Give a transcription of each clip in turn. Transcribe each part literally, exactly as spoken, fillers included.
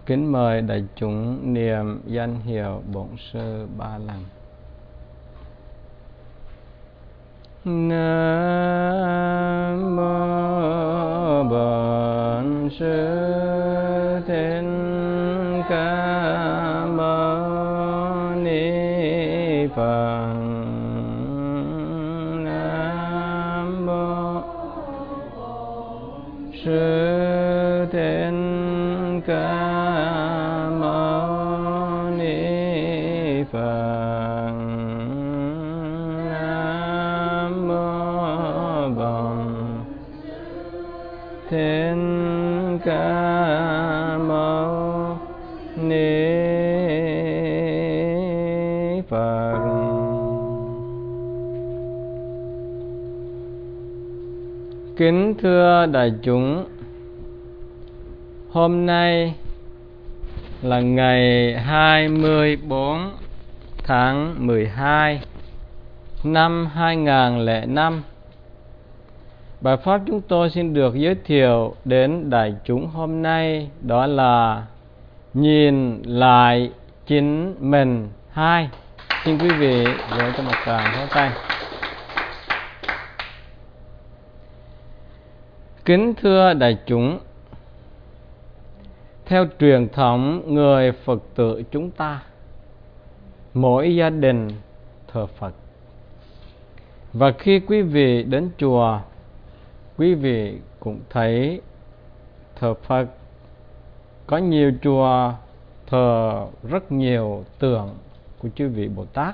Kính mời đại chúng niệm danh hiệu Bổn Sư ba lần. Nam mô Bổn Sư Thích Ca Mâu Ni Phật. Nam mô Sư Thích Ca Mâu Ni Phật. Nam mô Bổn Thích Ca Mâu Ni Phật. Kính thưa đại chúng, hôm nay là ngày hai mươi bốn tháng mười hai năm hai nghìn không trăm lẻ năm. Bài pháp chúng tôi xin được giới thiệu đến đại chúng hôm nay đó là nhìn lại chính mình hai. Xin quý vị vỗ cho một tràng pháo tay. Kính thưa đại chúng, theo truyền thống người Phật tử chúng ta, mỗi gia đình thờ Phật. Và khi quý vị đến chùa, quý vị cũng thấy thờ Phật. Có nhiều chùa thờ rất nhiều tượng của chư vị Bồ Tát.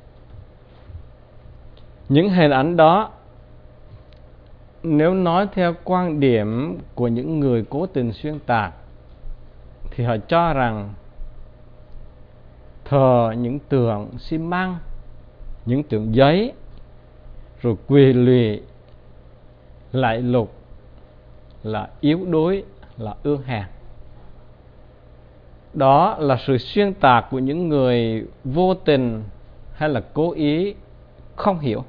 Những hình ảnh đó, nếu nói theo quan điểm của những người cố tình xuyên tạc, thì họ cho rằng thờ những tượng xi măng, những tượng giấy, rồi quỳ lụy, lại lục, là yếu đuối, là ương hèn. Đó là sự xuyên tạc của những người vô tình hay là cố ý không hiểu.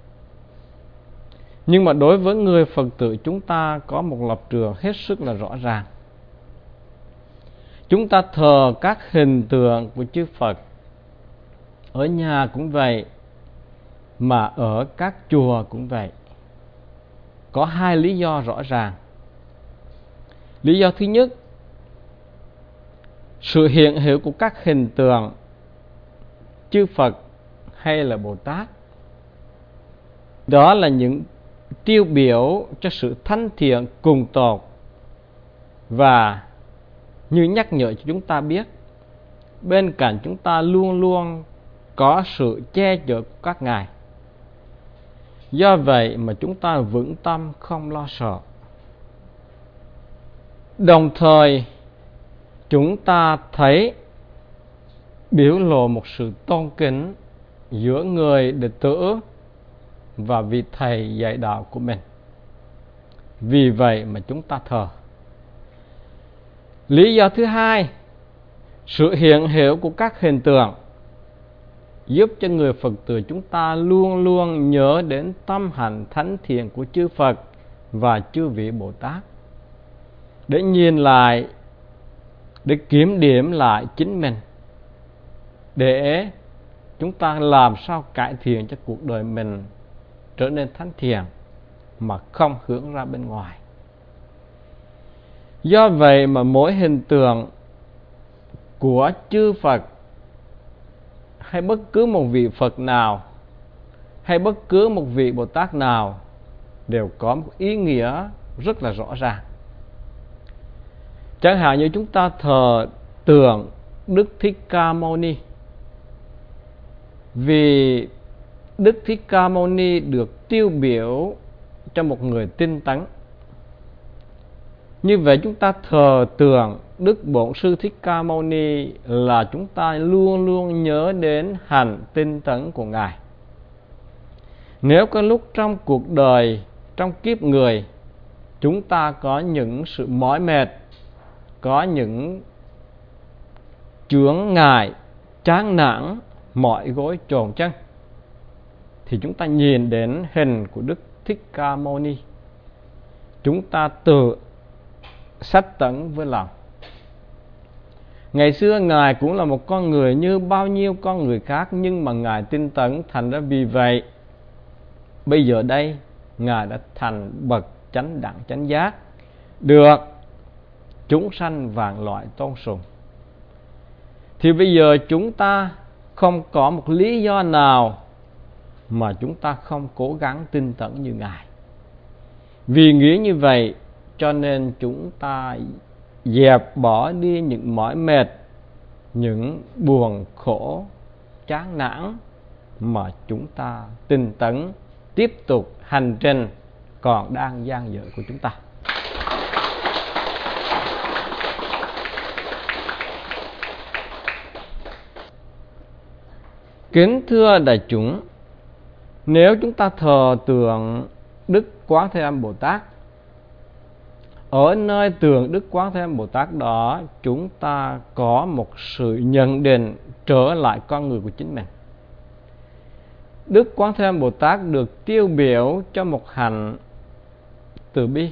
Nhưng mà đối với người Phật tử chúng ta có một lập trường hết sức là rõ ràng. Chúng ta thờ các hình tượng của chư Phật, ở nhà cũng vậy, mà ở các chùa cũng vậy. Có hai lý do rõ ràng. Lý do thứ nhất, sự hiện hữu của các hình tượng chư Phật hay là Bồ Tát, đó là những tiêu biểu cho sự thánh thiện cùng tột, và như nhắc nhở cho chúng ta biết, bên cạnh chúng ta luôn luôn có sự che chở của các ngài. Do vậy mà chúng ta vững tâm không lo sợ. Đồng thời chúng ta thấy biểu lộ một sự tôn kính giữa người đệ tử và vị thầy dạy đạo của mình. Vì vậy mà chúng ta thờ. Lý do thứ hai, sự hiện hữu của các hình tượng giúp cho người Phật tử chúng ta luôn luôn nhớ đến tâm hạnh thánh thiện của chư Phật và chư vị Bồ Tát, để nhìn lại, để kiểm điểm lại chính mình, để chúng ta làm sao cải thiện cho cuộc đời mình trở nên thánh thiện mà không hướng ra bên ngoài. Do vậy mà mỗi hình tượng của chư Phật hay bất cứ một vị Phật nào hay bất cứ một vị Bồ Tát nào đều có một ý nghĩa rất là rõ ràng. Chẳng hạn như chúng ta thờ tượng Đức Thích Ca Mâu Ni, vì Đức Thích Ca Mâu Ni được tiêu biểu cho một người tinh tấn. Như vậy chúng ta thờ tượng Đức Bổn Sư Thích Ca Mâu Ni là chúng ta luôn luôn nhớ đến hạnh tinh tấn của ngài. Nếu có lúc trong cuộc đời, trong kiếp người, chúng ta có những sự mỏi mệt, có những chướng ngại, chán nản, mỏi gối chồn chân, thì chúng ta nhìn đến hình của Đức Thích Ca Mâu Ni, chúng ta tự sách tấn với lòng. Ngày xưa Ngài cũng là một con người như bao nhiêu con người khác, nhưng mà Ngài tinh tấn, thành ra vì vậy bây giờ đây Ngài đã thành bậc chánh đẳng chánh giác, được chúng sanh vạn loại tôn sùng. Thì bây giờ chúng ta không có một lý do nào mà chúng ta không cố gắng tinh tấn như Ngài. Vì nghĩ như vậy cho nên chúng ta dẹp bỏ đi những mỏi mệt, những buồn khổ, chán nản, mà chúng ta tinh tấn tiếp tục hành trình còn đang dang dở của chúng ta. Kính thưa đại chúng, nếu chúng ta thờ tượng Đức Quán Thế Âm Bồ Tát, ở nơi tượng Đức Quán Thế Âm Bồ Tát đó, chúng ta có một sự nhận định trở lại con người của chính mình. Đức Quán Thế Âm Bồ Tát được tiêu biểu cho một hạnh từ bi,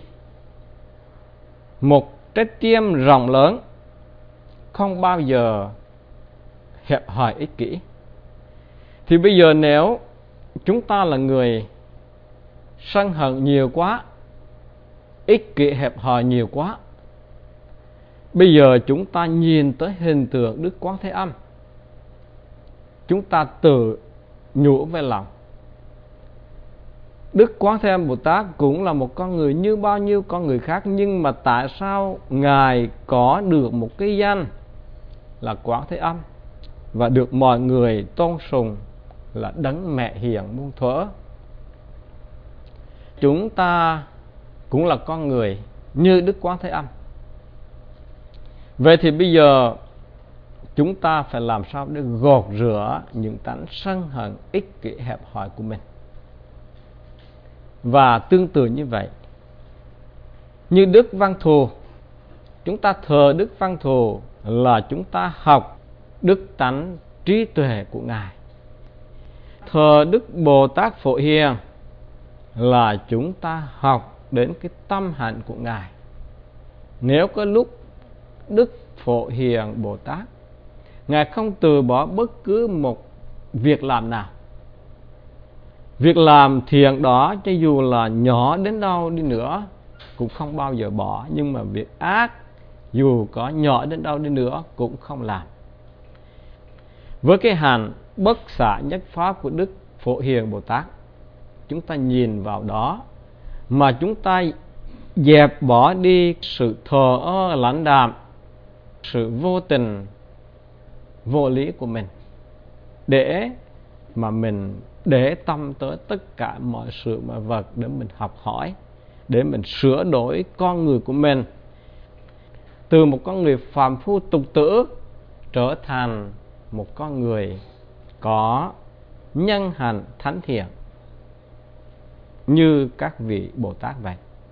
một trái tim rộng lớn, không bao giờ hẹp hòi ích kỷ. Thì bây giờ nếu chúng ta là người sân hận nhiều quá, ích kỷ hẹp hòi nhiều quá, bây giờ chúng ta nhìn tới hình tượng Đức Quán Thế Âm, chúng ta tự nhủ về lòng, Đức Quán Thế Âm Bồ Tát cũng là một con người như bao nhiêu con người khác, nhưng mà tại sao Ngài có được một cái danh là Quán Thế Âm và được mọi người tôn sùng là Đấng Mẹ Hiền muôn thuở? Chúng ta cũng là con người như Đức Quán Thế Âm. Vậy thì bây giờ chúng ta phải làm sao để gột rửa những tánh sân hận, ích kỷ, hẹp hòi của mình. Và tương tự như vậy, như Đức Văn Thù, chúng ta thờ Đức Văn Thù là chúng ta học đức tánh trí tuệ của Ngài. Thờ Đức Bồ Tát Phổ Hiền là chúng ta học đến cái tâm hạnh của Ngài. Nếu có lúc Đức Phổ Hiền Bồ Tát, Ngài không từ bỏ bất cứ một việc làm nào. Việc làm thiện đó cho dù là nhỏ đến đâu đi nữa cũng không bao giờ bỏ, nhưng mà việc ác dù có nhỏ đến đâu đi nữa cũng không làm. Với cái hạnh bất xả nhất pháp của Đức Phổ Hiền Bồ Tát, chúng ta nhìn vào đó mà chúng ta dẹp bỏ đi sự thờ ơ lãnh đạm, sự vô tình vô lý của mình, để mà mình để tâm tới tất cả mọi sự mọi vật để mình học hỏi, để mình sửa đổi con người của mình từ một con người phàm phu tục tử trở thành một con người có nhân hạnh thánh thiện như các vị Bồ Tát vậy.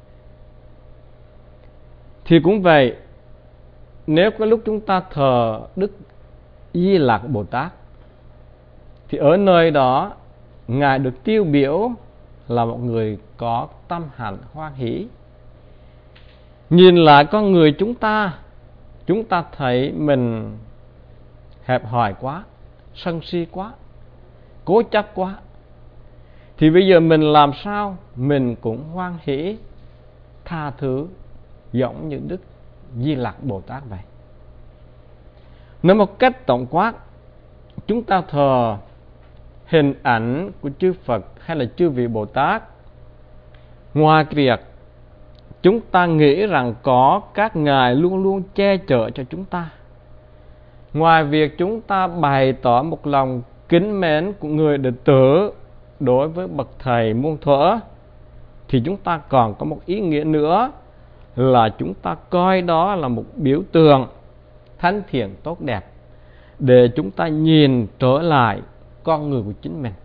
Thì cũng vậy, nếu có lúc chúng ta thờ Đức Di Lặc Bồ Tát, thì ở nơi đó Ngài được tiêu biểu là một người có tâm hạnh hoan hỷ. Nhìn lại con người chúng ta, chúng ta thấy mình hẹp hòi quá, sân si quá, cố chấp quá. Thì bây giờ mình làm sao mình cũng hoan hỷ, tha thứ giống như Đức Di Lặc Bồ Tát vậy. Nói một cách tổng quát, chúng ta thờ hình ảnh của chư Phật hay là chư vị Bồ Tát, ngoài việc chúng ta nghĩ rằng có các ngài luôn luôn che chở cho chúng ta, ngoài việc chúng ta bày tỏ một lòng kính mến của người đệ tử đối với bậc thầy muôn thuở, thì chúng ta còn có một ý nghĩa nữa là chúng ta coi đó là một biểu tượng thánh thiện tốt đẹp để chúng ta nhìn trở lại con người của chính mình.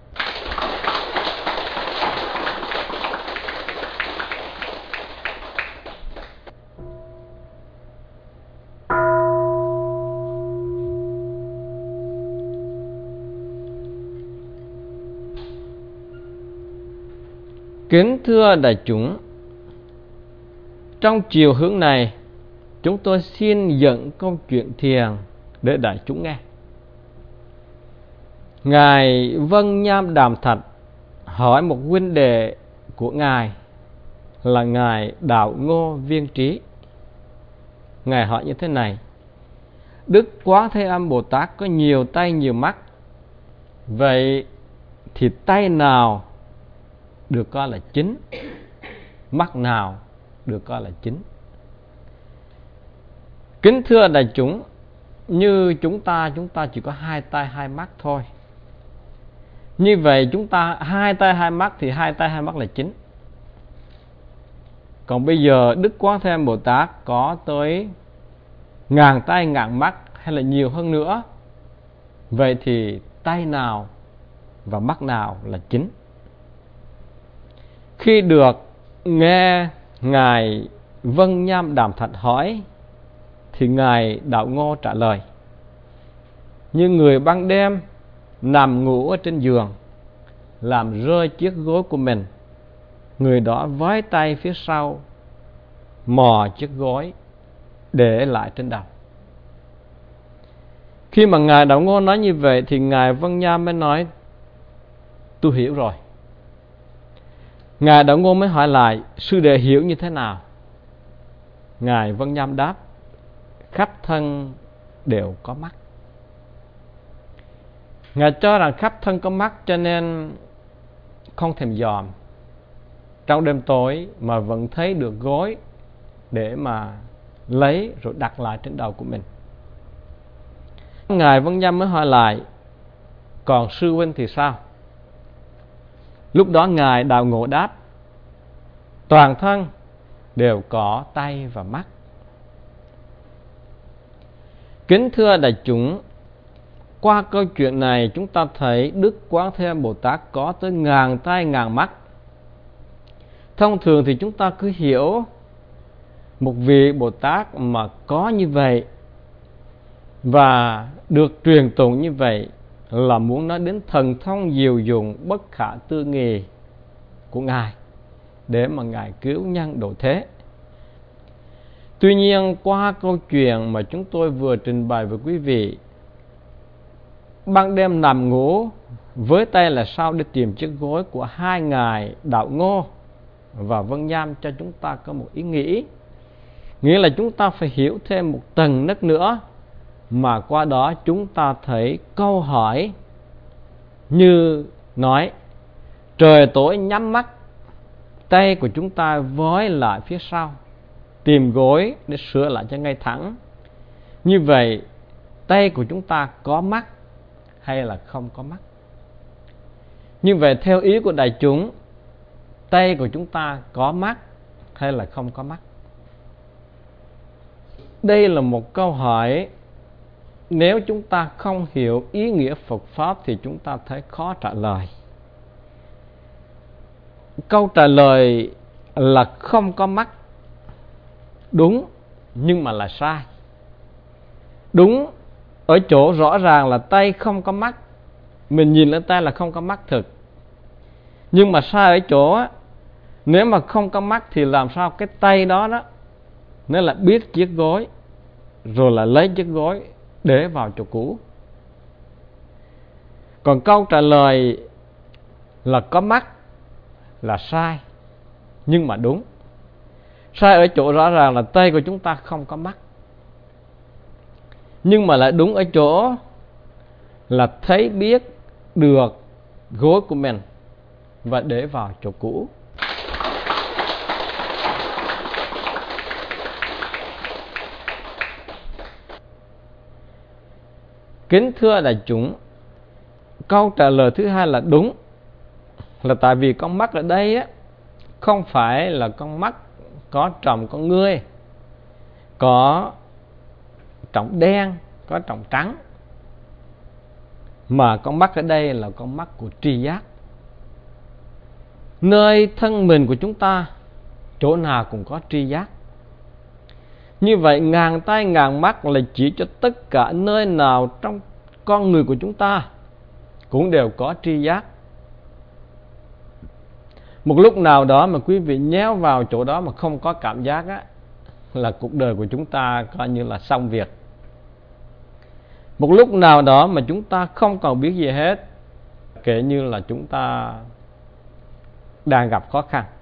Kính thưa đại chúng, trong chiều hướng này, chúng tôi xin dẫn câu chuyện thiền để đại chúng nghe. Ngài Vân Nham Đàm Thạch hỏi một huynh đệ của Ngài là Ngài Đạo Ngô Viên Trí. Ngài hỏi như thế này: Đức Quán Thế Âm Bồ Tát có nhiều tay nhiều mắt, vậy thì tay nào được coi là chính, mắt nào được coi là chính? Kính thưa đại chúng, như chúng ta chúng ta chỉ có hai tay hai mắt thôi. Như vậy chúng ta hai tay hai mắt thì hai tay hai mắt là chính. Còn bây giờ Đức Quán Thế Âm Bồ Tát có tới ngàn tay ngàn mắt hay là nhiều hơn nữa, vậy thì tay nào và mắt nào là chính? Khi được nghe Ngài Vân Nham Đàm Thạch hỏi thì Ngài Đạo Ngô trả lời: Như người ban đêm nằm ngủ ở trên giường, làm rơi chiếc gối của mình, người đó với tay phía sau mò chiếc gối để lại trên đầu. Khi mà Ngài Đạo Ngô nói như vậy thì Ngài Vân Nham mới nói: Tôi hiểu rồi. Ngài Đạo Ngô mới hỏi lại: Sư đệ hiểu như thế nào? Ngài Vân Nham đáp: Khắp thân đều có mắt. Ngài cho rằng khắp thân có mắt cho nên không thèm dòm, trong đêm tối mà vẫn thấy được gối để mà lấy rồi đặt lại trên đầu của mình. Ngài Vân Nham mới hỏi lại: Còn sư huynh thì sao? Lúc đó Ngài Đạo Ngộ đáp: Toàn thân đều có tay và mắt. Kính thưa đại chúng, qua câu chuyện này chúng ta thấy Đức Quán Thế Âm Bồ Tát có tới ngàn tay ngàn mắt. Thông thường thì chúng ta cứ hiểu một vị Bồ Tát mà có như vậy và được truyền tụng như vậy là muốn nói đến thần thông diệu dụng bất khả tư nghì của Ngài để mà Ngài cứu nhân độ thế. Tuy nhiên qua câu chuyện mà chúng tôi vừa trình bày với quý vị, ban đêm nằm ngủ với tay là sao để tìm chiếc gối của hai ngài Đạo Ngô và Vân Nham cho chúng ta có một ý nghĩ. Nghĩa là chúng ta phải hiểu thêm một tầng nấc nữa, mà qua đó chúng ta thấy câu hỏi như nói: trời tối nhắm mắt, tay của chúng ta vói lại phía sau, tìm gối để sửa lại cho ngay thẳng. Như vậy tay của chúng ta có mắt hay là không có mắt? Như vậy theo ý của đại chúng, tay của chúng ta có mắt hay là không có mắt? Đây là một câu hỏi nếu chúng ta không hiểu ý nghĩa Phật Pháp thì chúng ta thấy khó trả lời. Câu trả lời là không có mắt đúng, nhưng mà là sai. Đúng ở chỗ rõ ràng là tay không có mắt, mình nhìn lên tay là không có mắt thực. Nhưng mà sai ở chỗ á, nếu mà không có mắt thì làm sao cái tay đó đó nó là biết chiếc gối, rồi là lấy chiếc gối để vào chỗ cũ. Còn câu trả lời là có mắt là sai, nhưng mà đúng. Sai ở chỗ rõ ràng là tay của chúng ta không có mắt, nhưng mà lại đúng ở chỗ là thấy biết được gối của mình và để vào chỗ cũ. Kính thưa đại chúng, câu trả lời thứ hai là đúng, là tại vì con mắt ở đây á không phải là con mắt có tròng con ngươi, có tròng đen, có tròng trắng, mà con mắt ở đây là con mắt của tri giác. Nơi thân mình của chúng ta chỗ nào cũng có tri giác. Như vậy ngàn tay ngàn mắt là chỉ cho tất cả nơi nào trong con người của chúng ta cũng đều có tri giác. Một lúc nào đó mà quý vị nhéo vào chỗ đó mà không có cảm giác á, là cuộc đời của chúng ta coi như là xong việc. Một lúc nào đó mà chúng ta không còn biết gì hết, kể như là chúng ta đang gặp khó khăn.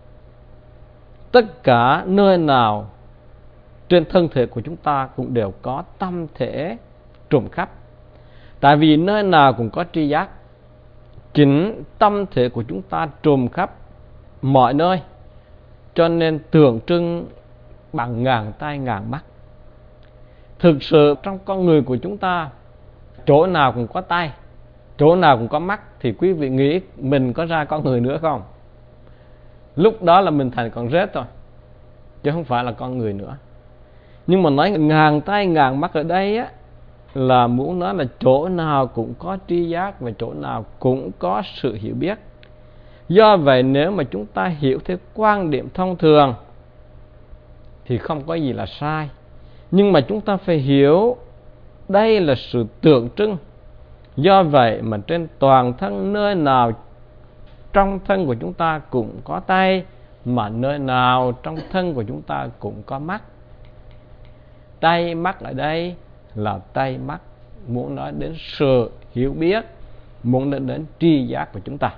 Tất cả nơi nào trên thân thể của chúng ta cũng đều có tâm thể trùm khắp. Tại vì nơi nào cũng có tri giác, chính tâm thể của chúng ta trùm khắp mọi nơi, cho nên tượng trưng bằng ngàn tay ngàn mắt. Thực sự trong con người của chúng ta, chỗ nào cũng có tay, chỗ nào cũng có mắt, thì quý vị nghĩ mình có ra con người nữa không? Lúc đó là mình thành con rết thôi, chứ không phải là con người nữa. Nhưng mà nói ngàn tay ngàn mắt ở đây á, là muốn nói là chỗ nào cũng có tri giác và chỗ nào cũng có sự hiểu biết. Do vậy nếu mà chúng ta hiểu theo quan điểm thông thường thì không có gì là sai. Nhưng mà chúng ta phải hiểu đây là sự tượng trưng. Do vậy mà trên toàn thân nơi nào trong thân của chúng ta cũng có tay, mà nơi nào trong thân của chúng ta cũng có mắt. Tay mắt ở đây là tay mắt muốn nói đến sự hiểu biết, muốn nói đến tri giác của chúng ta.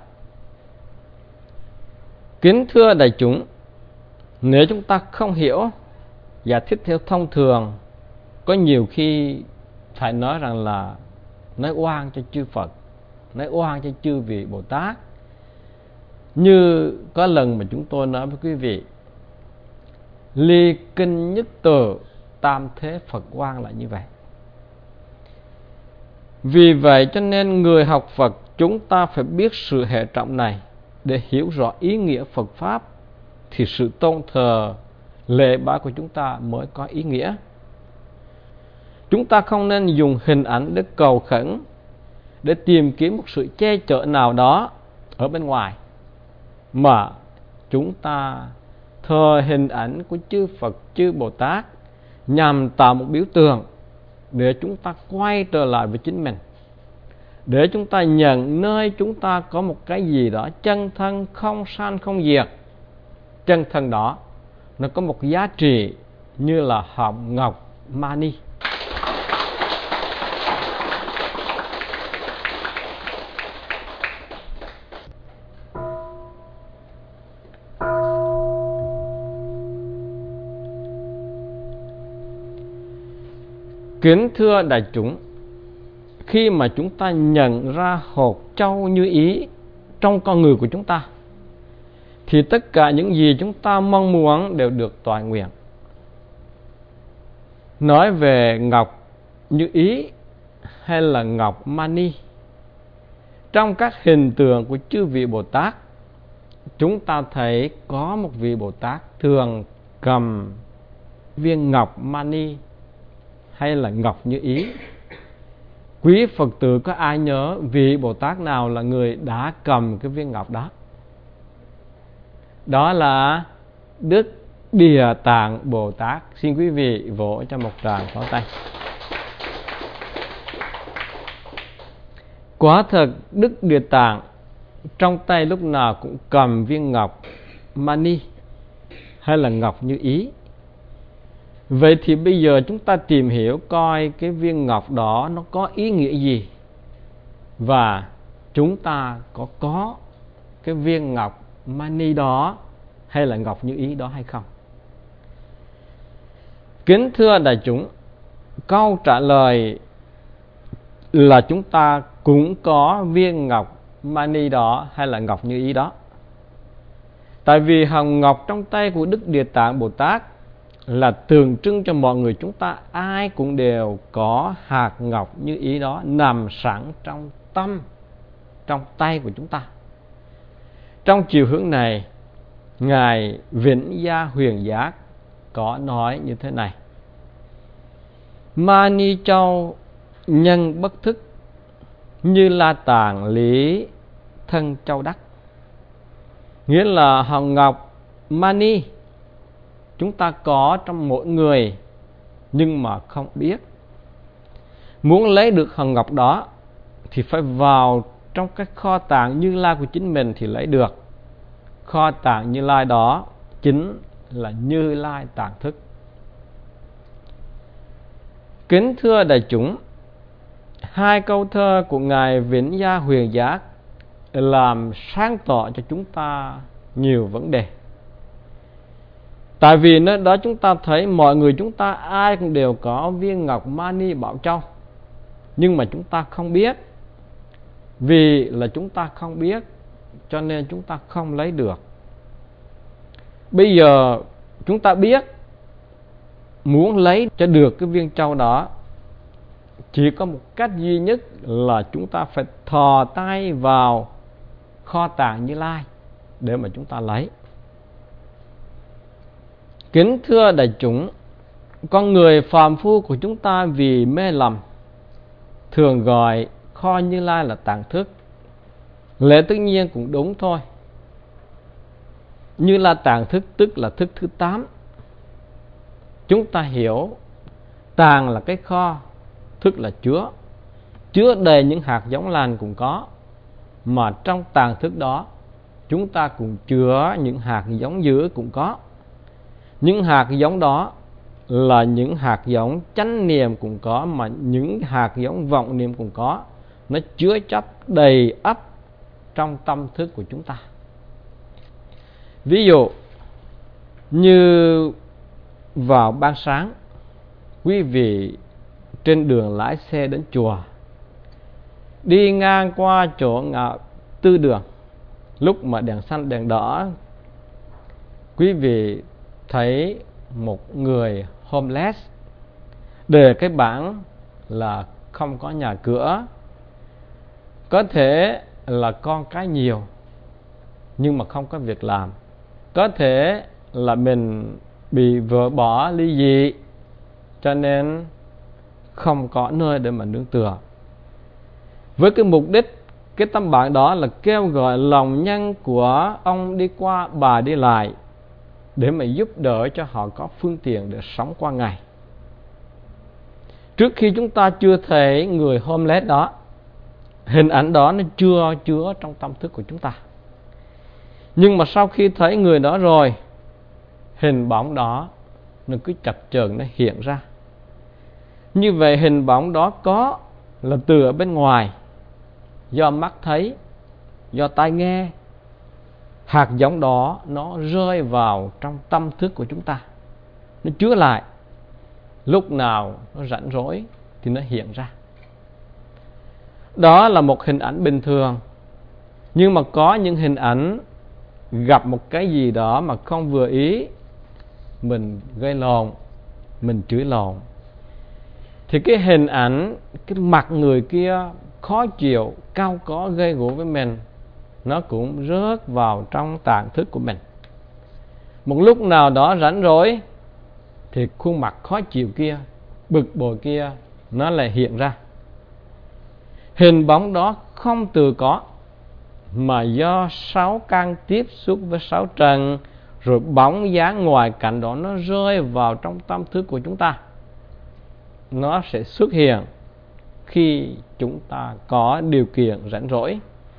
Kính thưa đại chúng, nếu chúng ta không hiểu, giải thích theo thông thường, có nhiều khi phải nói rằng là nói oan cho chư Phật, nói oan cho chư vị Bồ Tát. Như có lần mà chúng tôi nói với quý vị, ly kinh nhất từ tam thế Phật oan là như vậy. Vì vậy cho nên người học Phật chúng ta phải biết sự hệ trọng này để hiểu rõ ý nghĩa Phật Pháp, thì sự tôn thờ lễ bái của chúng ta mới có ý nghĩa. Chúng ta không nên dùng hình ảnh để cầu khẩn, để tìm kiếm một sự che chở nào đó ở bên ngoài, mà chúng ta thờ hình ảnh của chư Phật, chư Bồ Tát nhằm tạo một biểu tượng để chúng ta quay trở lại với chính mình, để chúng ta nhận nơi chúng ta có một cái gì đó chân thân không sanh không diệt. Chân thân đó nó có một giá trị như là hồng ngọc mani. Kính thưa đại chúng, khi mà chúng ta nhận ra hột châu như ý trong con người của chúng ta, thì tất cả những gì chúng ta mong muốn đều được toại nguyện. Nói về ngọc như ý hay là ngọc mani, trong các hình tượng của chư vị Bồ Tát, chúng ta thấy có một vị Bồ Tát thường cầm viên ngọc mani hay là ngọc như ý. Quý Phật tử có ai nhớ vị Bồ Tát nào là người đã cầm cái viên ngọc đó? Đó là Đức Địa Tạng Bồ Tát. Xin quý vị vỗ cho một tràng pháo tay. Quả thật Đức Địa Tạng trong tay lúc nào cũng cầm viên ngọc mani hay là ngọc như ý. Vậy thì bây giờ chúng ta tìm hiểu coi cái viên ngọc đó nó có ý nghĩa gì, và chúng ta có có cái viên ngọc mani đó hay là ngọc như ý đó hay không. Kính thưa đại chúng, câu trả lời là chúng ta cũng có viên ngọc mani đó hay là ngọc như ý đó. Tại vì hồng ngọc trong tay của Đức Địa Tạng Bồ Tát là tượng trưng cho mọi người chúng ta ai cũng đều có hạt ngọc như ý đó nằm sẵn trong tâm, trong tay của chúng ta. Trong chiều hướng này, Ngài Vĩnh Gia Huyền Giác có nói như thế này: Mani châu nhân bất thức, như la tàng lý thân châu đắc. Nghĩa là hồng ngọc mani chúng ta có trong mỗi người nhưng mà không biết. Muốn lấy được hồng ngọc đó thì phải vào trong cái kho tàng Như Lai của chính mình thì lấy được. Kho tàng Như Lai đó chính là Như Lai tàng thức. Kính thưa đại chúng, hai câu thơ của Ngài Vĩnh Gia Huyền Giác làm sáng tỏ cho chúng ta nhiều vấn đề. Tại vì nơi đó chúng ta thấy mọi người chúng ta ai cũng đều có viên ngọc mani bảo châu, nhưng mà chúng ta không biết. Vì là chúng ta không biết cho nên chúng ta không lấy được. Bây giờ chúng ta biết, muốn lấy cho được cái viên châu đó, chỉ có một cách duy nhất là chúng ta phải thò tay vào kho tàng Như Lai để mà chúng ta lấy. Kính thưa đại chúng, con người phàm phu của chúng ta vì mê lầm thường gọi kho Như Lai là tàng thức. Lẽ tất nhiên cũng đúng thôi. Như Lai tàng thức tức là thức thứ tám. Chúng ta hiểu tàng là cái kho, thức là chứa, chứa đầy những hạt giống lành cũng có. Mà trong tàng thức đó chúng ta cũng chứa những hạt giống dữ cũng có. Những hạt giống đó là những hạt giống chánh niệm cũng có, mà những hạt giống vọng niệm cũng có. Nó chứa chấp đầy ắp trong tâm thức của chúng ta. Ví dụ như vào ban sáng, quý vị trên đường lái xe đến chùa, đi ngang qua chỗ ngã tư đường, lúc mà đèn xanh đèn đỏ, quý vị thấy một người homeless đề cái bảng là không có nhà cửa, có thể là con cái nhiều nhưng mà không có việc làm, có thể là mình bị vợ bỏ ly dị cho nên không có nơi để mà nương tựa. Với cái mục đích, cái tấm bảng đó là kêu gọi lòng nhân của ông đi qua bà đi lại để mà giúp đỡ cho họ có phương tiện để sống qua ngày. Trước khi chúng ta chưa thấy người homeless đó, hình ảnh đó nó chưa chứa trong tâm thức của chúng ta. Nhưng mà sau khi thấy người đó rồi, hình bóng đó nó cứ chập chờn nó hiện ra. Như vậy hình bóng đó có là từ ở bên ngoài, do mắt thấy, do tai nghe. Hạt giống đó nó rơi vào trong tâm thức của chúng ta, nó chứa lại. Lúc nào nó rảnh rỗi thì nó hiện ra. Đó là một hình ảnh bình thường. Nhưng mà có những hình ảnh gặp một cái gì đó mà không vừa ý, mình gây lộn, mình chửi lộn, thì cái hình ảnh, cái mặt người kia khó chịu, cao có, gây gổ với mình, nó cũng rớt vào trong tàng thức của mình. Một lúc nào đó rảnh rỗi thì khuôn mặt khó chịu kia, bực bội kia, nó lại hiện ra. Hình bóng đó không từ có, mà do sáu căn tiếp xúc với sáu trần, rồi bóng dáng ngoài cảnh đó nó rơi vào trong tâm thức của chúng ta. Nó sẽ xuất hiện khi chúng ta có điều kiện rảnh rỗi.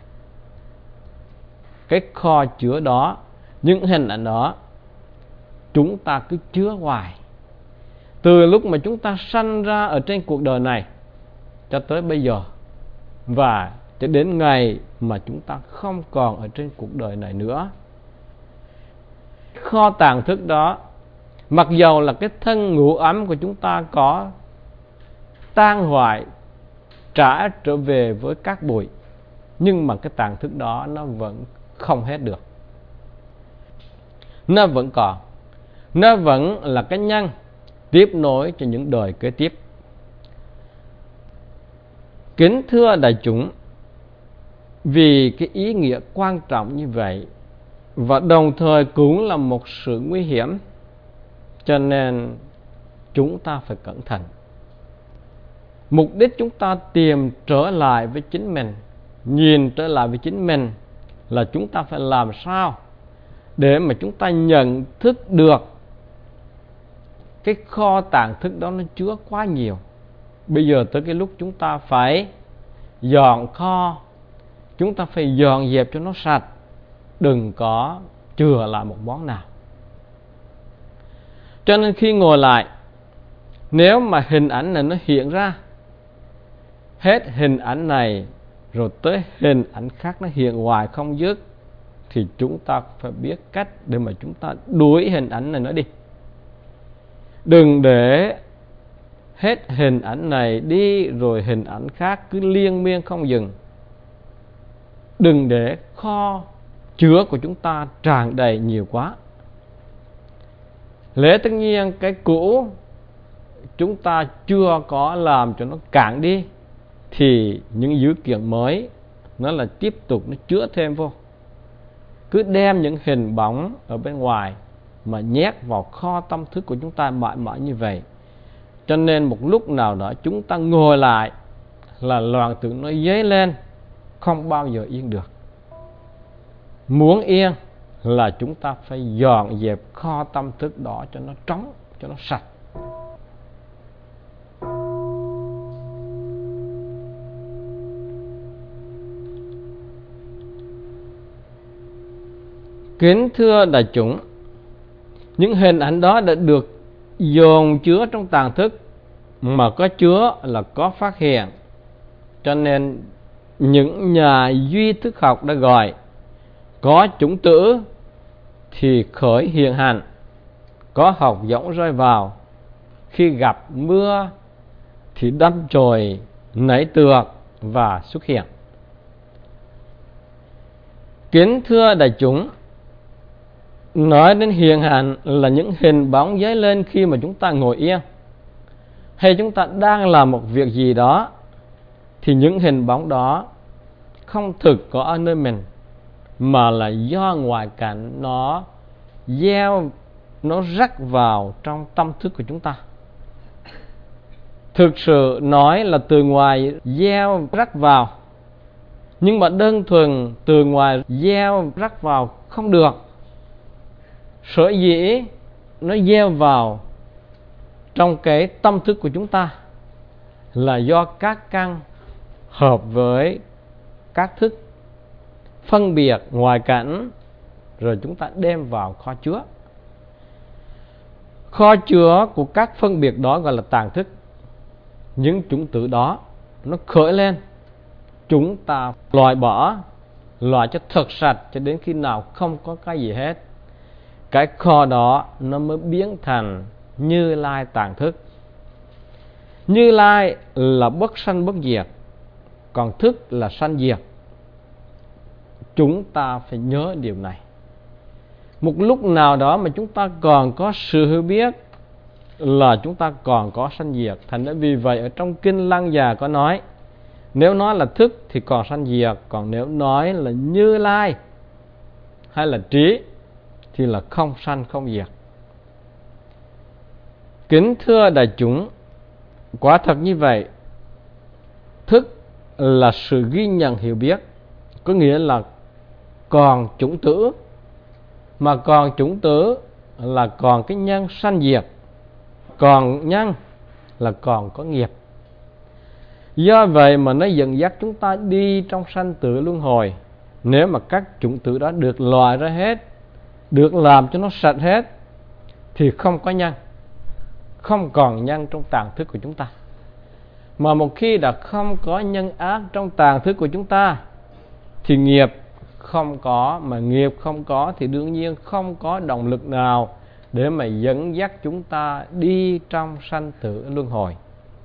Cái kho chứa đó, những hình ảnh đó, chúng ta cứ chứa hoài. Từ lúc mà chúng ta sanh ra ở trên cuộc đời này cho tới bây giờ, và cho đến ngày mà chúng ta không còn ở trên cuộc đời này nữa. Kho tàng thức đó, mặc dầu là cái thân ngũ ấm của chúng ta có tan hoại, trả trở về với các bụi, nhưng mà cái tàng thức đó nó vẫn không hết được. Nó vẫn còn. Nó vẫn là cái nhân tiếp nối cho những đời kế tiếp. Kính thưa đại chúng, vì cái ý nghĩa quan trọng như vậy, và đồng thời cũng là một sự nguy hiểm, cho nên chúng ta phải cẩn thận. Mục đích chúng ta tìm trở lại với chính mình, nhìn trở lại với chính mình, là chúng ta phải làm sao để mà chúng ta nhận thức được cái kho tàng thức đó nó chứa quá nhiều. Bây giờ tới cái lúc chúng ta phải dọn kho, chúng ta phải dọn dẹp cho nó sạch, đừng có chừa lại một món nào. Cho nên khi ngồi lại, nếu mà hình ảnh này nó hiện ra, hết hình ảnh này rồi tới hình ảnh khác nó hiện hoài không dứt, thì chúng ta phải biết cách để mà chúng ta đuổi hình ảnh này nó đi. Đừng để hết hình ảnh này đi rồi hình ảnh khác cứ liên miên không dừng. Đừng để kho chứa của chúng ta tràn đầy nhiều quá. Lẽ tất nhiên cái cũ chúng ta chưa có làm cho nó cạn đi, thì những dữ kiện mới nó là tiếp tục nó chứa thêm vô. Cứ đem những hình bóng ở bên ngoài mà nhét vào kho tâm thức của chúng ta mãi mãi như vậy. Cho nên một lúc nào đó chúng ta ngồi lại là loạn tưởng nó dấy lên, không bao giờ yên được. Muốn yên là chúng ta phải dọn dẹp kho tâm thức đó cho nó trống, cho nó sạch. Kính thưa đại chúng, những hình ảnh đó đã được dồn chứa trong tàng thức, mà có chứa là có phát hiện. Cho nên những nhà duy thức học đã gọi có chủng tử thì khởi hiện hành, có học giống rơi vào, khi gặp mưa thì đâm chồi nảy tược và xuất hiện. Kính thưa đại chúng, nói đến hiện hành là những hình bóng dấy lên khi mà chúng ta ngồi yên, hay chúng ta đang làm một việc gì đó, thì những hình bóng đó không thực có ở nơi mình, mà là do ngoại cảnh nó gieo, nó rắc vào trong tâm thức của chúng ta. Thực sự nói là từ ngoài gieo rắc vào, nhưng mà đơn thuần từ ngoài gieo rắc vào không được. Sở dĩ nó gieo vào trong cái tâm thức của chúng ta là do các căn hợp với các thức, phân biệt ngoại cảnh, rồi chúng ta đem vào kho chứa. Kho chứa của các phân biệt đó gọi là tàng thức. Những chủng tử đó nó khởi lên, chúng ta loại bỏ, loại cho thật sạch cho đến khi nào không có cái gì hết. Cái kho đó nó mới biến thành Như Lai tàng thức. Như Lai là bất sanh bất diệt, còn thức là sanh diệt. Chúng ta phải nhớ điều này. Một lúc nào đó mà chúng ta còn có sự hiểu biết là chúng ta còn có sanh diệt. Thành ra vì vậy ở trong Kinh Lăng Già có nói, nếu nói là thức thì còn sanh diệt, còn nếu nói là Như Lai hay là trí thì là không sanh không diệt. Kính thưa đại chúng, quả thật như vậy. Thức là sự ghi nhận hiểu biết, có nghĩa là còn chủng tử, mà còn chủng tử là còn cái nhân sanh diệt, còn nhân là còn có nghiệp. Do vậy mà nó dẫn dắt chúng ta đi trong sanh tử luân hồi. Nếu mà các chủng tử đó được loại ra hết, được làm cho nó sạch hết, thì không có nhân, không còn nhân trong tàng thức của chúng ta. Mà một khi đã không có nhân ác trong tàng thức của chúng ta, thì nghiệp không có, mà nghiệp không có thì đương nhiên không có động lực nào để mà dẫn dắt chúng ta đi trong sanh tử luân hồi.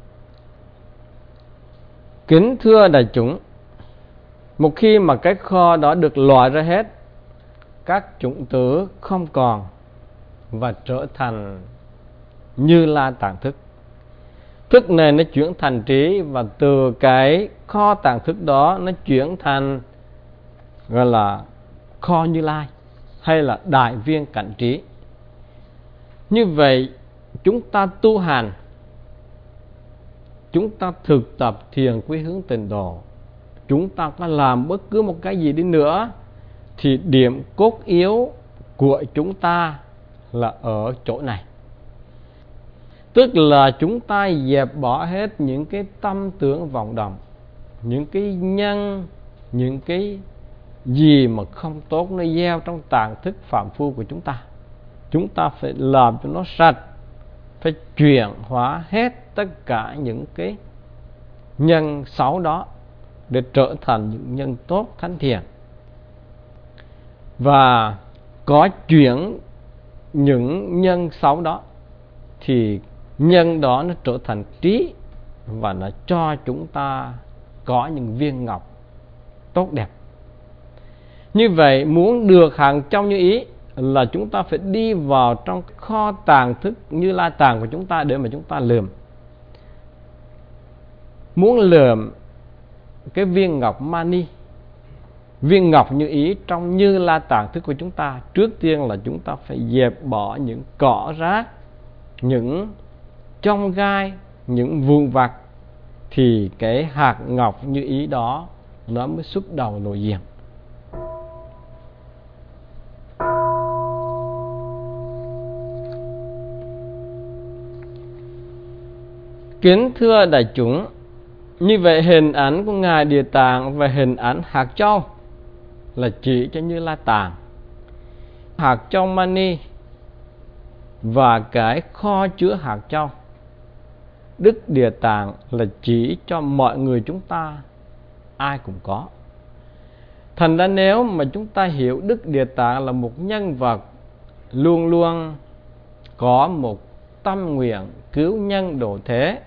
Kính thưa đại chúng, một khi mà cái kho đó được loại ra hết, các chủng tử không còn và trở thành Như Lai tàng thức. Thức này nó chuyển thành trí, và từ cái kho tàng thức đó nó chuyển thành gọi là kho Như Lai hay là đại viên cảnh trí. Như vậy chúng ta tu hành, chúng ta thực tập thiền quy hướng tịnh độ, chúng ta có làm bất cứ một cái gì đi nữa, thì điểm cốt yếu của chúng ta là ở chỗ này. Tức là chúng ta dẹp bỏ hết những cái tâm tưởng vọng động, những cái nhân, những cái gì mà không tốt nó gieo trong tàng thức phạm phu của chúng ta. Chúng ta phải làm cho nó sạch, phải chuyển hóa hết tất cả những cái nhân xấu đó để trở thành những nhân tốt thánh thiện, và có chuyển những nhân xấu đó thì nhân đó nó trở thành trí, và nó cho chúng ta có những viên ngọc tốt đẹp. Như vậy, muốn được hằng trong như ý là chúng ta phải đi vào trong kho tàng thức Như Lai tàng của chúng ta để mà chúng ta lượm. Muốn lượm cái viên ngọc mani, viên ngọc như ý trong Như Lai tàng thức của chúng ta, trước tiên là chúng ta phải dẹp bỏ những cỏ rác, những chông gai, những vụn vặt, thì cái hạt ngọc như ý đó nó mới xuất đầu lộ diện. Kính thưa đại chúng, như vậy hình ảnh của Ngài Địa Tạng và hình ảnh hạt châu là chỉ cho Như Lai tàng. Hạt châu mani và cái kho chứa hạt châu, Đức Địa Tạng là chỉ cho mọi người chúng ta, ai cũng có. Thành ra nếu mà chúng ta hiểu Đức Địa Tạng là một nhân vật luôn luôn có một tâm nguyện cứu nhân độ thế,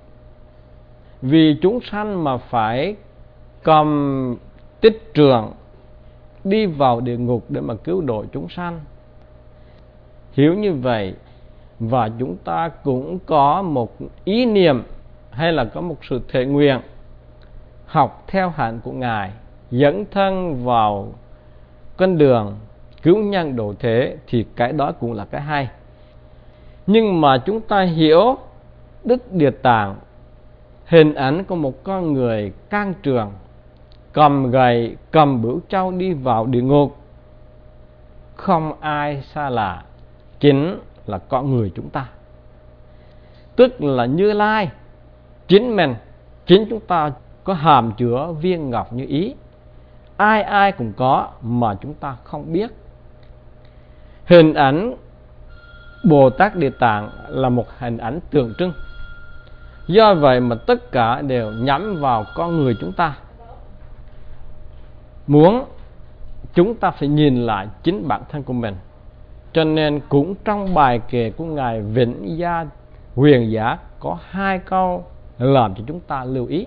vì chúng sanh mà phải cầm tích trượng đi vào địa ngục để mà cứu độ chúng sanh, hiểu như vậy, và chúng ta cũng có một ý niệm hay là có một sự thệ nguyện học theo hạnh của Ngài, dẫn thân vào con đường cứu nhân độ thế, thì cái đó cũng là cái hay. Nhưng mà chúng ta hiểu Đức Địa Tạng, hình ảnh của một con người can trường, cầm gậy, cầm bửu châu đi vào địa ngục, không ai xa lạ, chính là con người chúng ta. Tức là Như Lai, chính mình, chính chúng ta có hàm chứa viên ngọc như ý, ai ai cũng có mà chúng ta không biết. Hình ảnh Bồ Tát Địa Tạng là một hình ảnh tượng trưng, do vậy mà tất cả đều nhắm vào con người chúng ta, muốn chúng ta phải nhìn lại chính bản thân của mình. Cho nên cũng trong bài kệ của Ngài Vĩnh Gia Huyền Giả có hai câu làm cho chúng ta lưu ý.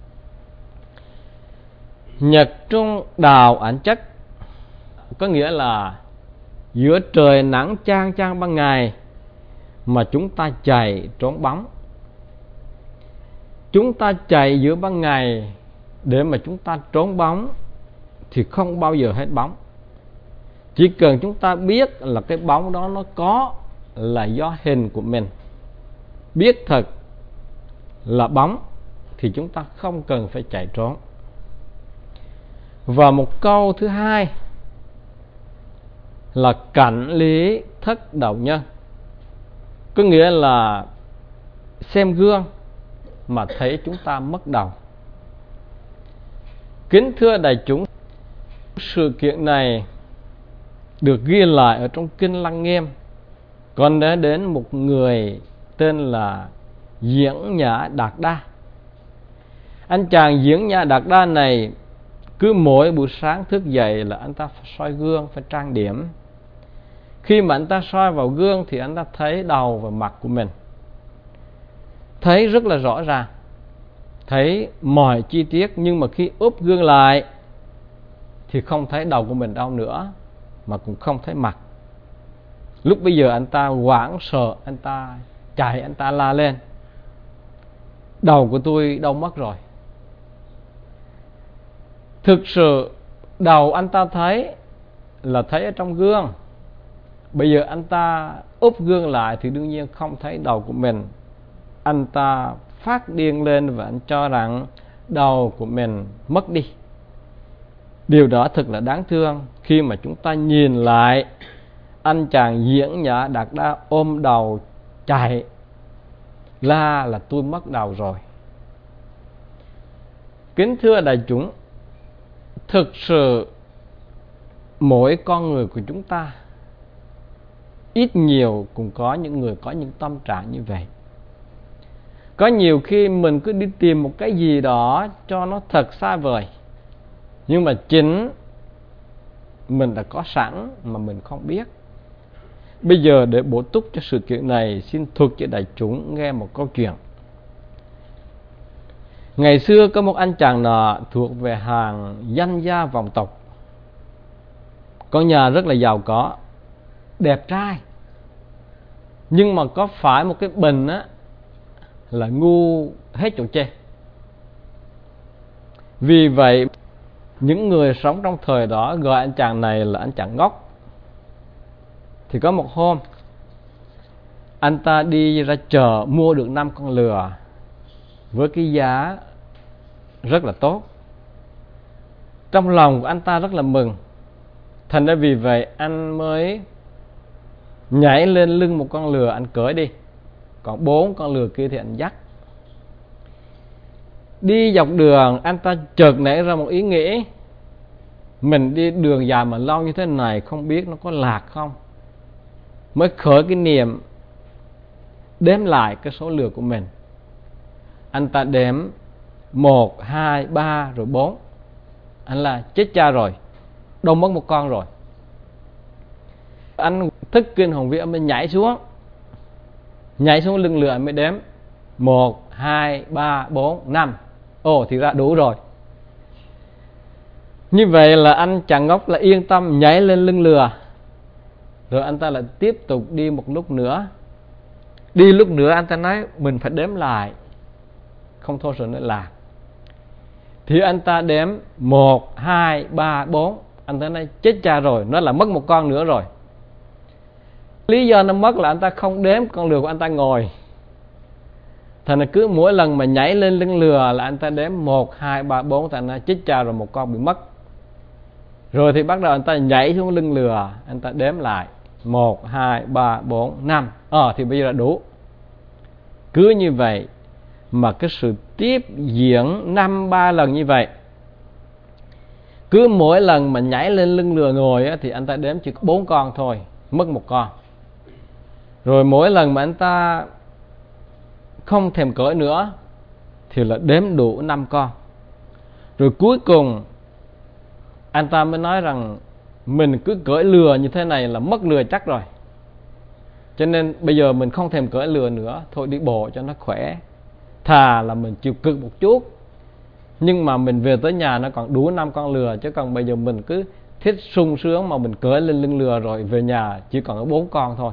Nhật trung đào ảnh chất, có nghĩa là giữa trời nắng chang chang ban ngày mà chúng ta chạy trốn bóng. Chúng ta chạy giữa ban ngày để mà chúng ta trốn bóng thì không bao giờ hết bóng. Chỉ cần chúng ta biết là cái bóng đó nó có là do hình của mình, biết thật là bóng, thì chúng ta không cần phải chạy trốn. Và một câu thứ hai là cảnh lý thất đầu nhân, có nghĩa là xem gương mà thấy chúng ta mất đầu. Kính thưa đại chúng, sự kiện này được ghi lại ở trong Kinh Lăng Nghiêm, còn đã đến một người tên là Diễn Nhã Đạt Đa. Anh chàng Diễn Nhã Đạt Đa này cứ mỗi buổi sáng thức dậy là anh ta phải soi gương, phải trang điểm. Khi mà anh ta soi vào gương thì anh ta thấy đầu và mặt của mình, thấy rất là rõ ràng, thấy mọi chi tiết. Nhưng mà khi úp gương lại thì không thấy đầu của mình đâu nữa, mà cũng không thấy mặt. Lúc bây giờ anh ta hoảng sợ, anh ta chạy, anh ta la lên: đầu của tôi đâu mất rồi? Thực sự đầu anh ta thấy là thấy ở trong gương. Bây giờ anh ta úp gương lại thì đương nhiên không thấy đầu của mình. Anh ta phát điên lên và anh cho rằng đầu của mình mất đi. Điều đó thật là đáng thương khi mà chúng ta nhìn lại anh chàng Diễn Nhã Đạt Đa ôm đầu chạy, la là tôi mất đầu rồi. Kính thưa đại chúng, thực sự mỗi con người của chúng ta ít nhiều cũng có những người có những tâm trạng như vậy. Có nhiều khi mình cứ đi tìm một cái gì đó cho nó thật xa vời, nhưng mà chính mình đã có sẵn mà mình không biết. Bây giờ để bổ túc cho sự kiện này, xin thuật cho đại chúng nghe một câu chuyện. Ngày xưa có một anh chàng nọ thuộc về hàng danh gia vọng tộc, có nhà rất là giàu có, đẹp trai, nhưng mà có phải một cái bệnh á là ngu hết chỗ chê. Vì vậy những người sống trong thời đó gọi anh chàng này là anh chàng ngốc. Thì có một hôm, anh ta đi ra chợ mua được năm con lừa với cái giá rất là tốt. Trong lòng của anh ta rất là mừng. Thành ra vì vậy anh mới nhảy lên lưng một con lừa, anh cưỡi đi, còn bốn con lừa kia thì anh dắt. Đi dọc đường, anh ta chợt nảy ra một ý nghĩ: mình đi đường dài mà lâu như thế này, không biết nó có lạc không. Mới khởi cái niệm đếm lại cái số lừa của mình. Anh ta đếm một, hai, ba rồi bốn. Anh là chết cha rồi, đâu mất một con rồi. Anh thức kinh hồn vía, mới nhảy xuống Nhảy xuống lưng lừa mới đếm một, hai, ba, bốn, năm. Ồ, thì ra đủ rồi. Như vậy là anh chàng ngốc là yên tâm nhảy lên lưng lừa. Rồi anh ta lại tiếp tục đi một lúc nữa. Đi lúc nữa anh ta nói mình phải đếm lại, không thôi rồi nữa lạc. Thì anh ta đếm một, hai, ba, bốn. Anh ta nói chết cha rồi, nó là mất một con nữa rồi. Lý do nó mất là anh ta không đếm con lừa của anh ta ngồi. Thành ra cứ mỗi lần mà nhảy lên lưng lừa là anh ta đếm một, hai, ba, bốn. Thành ra chết cha rồi, một con bị mất. Rồi thì bắt đầu anh ta nhảy xuống lưng lừa, anh ta đếm lại một, hai, ba, bốn, năm. Ờ thì bây giờ là đủ. Cứ như vậy mà cái sự tiếp diễn năm ba lần như vậy. Cứ mỗi lần mà nhảy lên lưng lừa ngồi á, thì anh ta đếm chỉ có bốn con thôi, mất một con. Rồi mỗi lần mà anh ta không thèm cưỡi nữa thì là đếm đủ năm con. Rồi cuối cùng anh ta mới nói rằng mình cứ cưỡi lừa như thế này là mất lừa chắc rồi, cho nên bây giờ mình không thèm cưỡi lừa nữa, thôi đi bộ cho nó khỏe. Thà là mình chịu cực một chút, nhưng mà mình về tới nhà nó còn đủ năm con lừa. Chứ còn bây giờ mình cứ thích sung sướng mà mình cưỡi lên lưng lừa, rồi về nhà chỉ còn có bốn con thôi.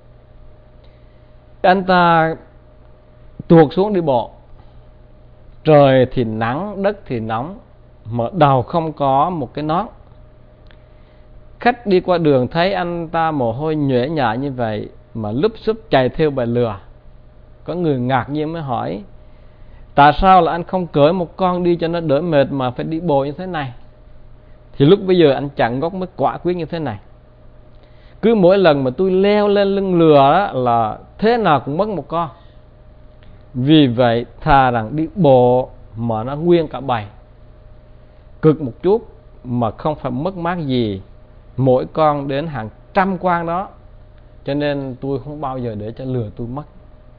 Anh ta tuột xuống đi bộ. Trời thì nắng, đất thì nóng, mà đầu không có một cái nón. Khách đi qua đường thấy anh ta mồ hôi nhuễ nhại như vậy mà lúp xúp chạy theo bầy lừa. Có người ngạc nhiên mới hỏi: tại sao là anh không cưỡi một con đi cho nó đỡ mệt mà phải đi bộ như thế này? Thì lúc bây giờ anh chàng ngốc mới quả quyết như thế này: cứ mỗi lần mà tôi leo lên lưng lừa đó là thế nào cũng mất một con. Vì vậy thà rằng đi bộ mà nó nguyên cả bầy, cực một chút mà không phải mất mát gì, mỗi con đến hàng trăm quan đó. Cho nên tôi không bao giờ để cho lừa tôi mất.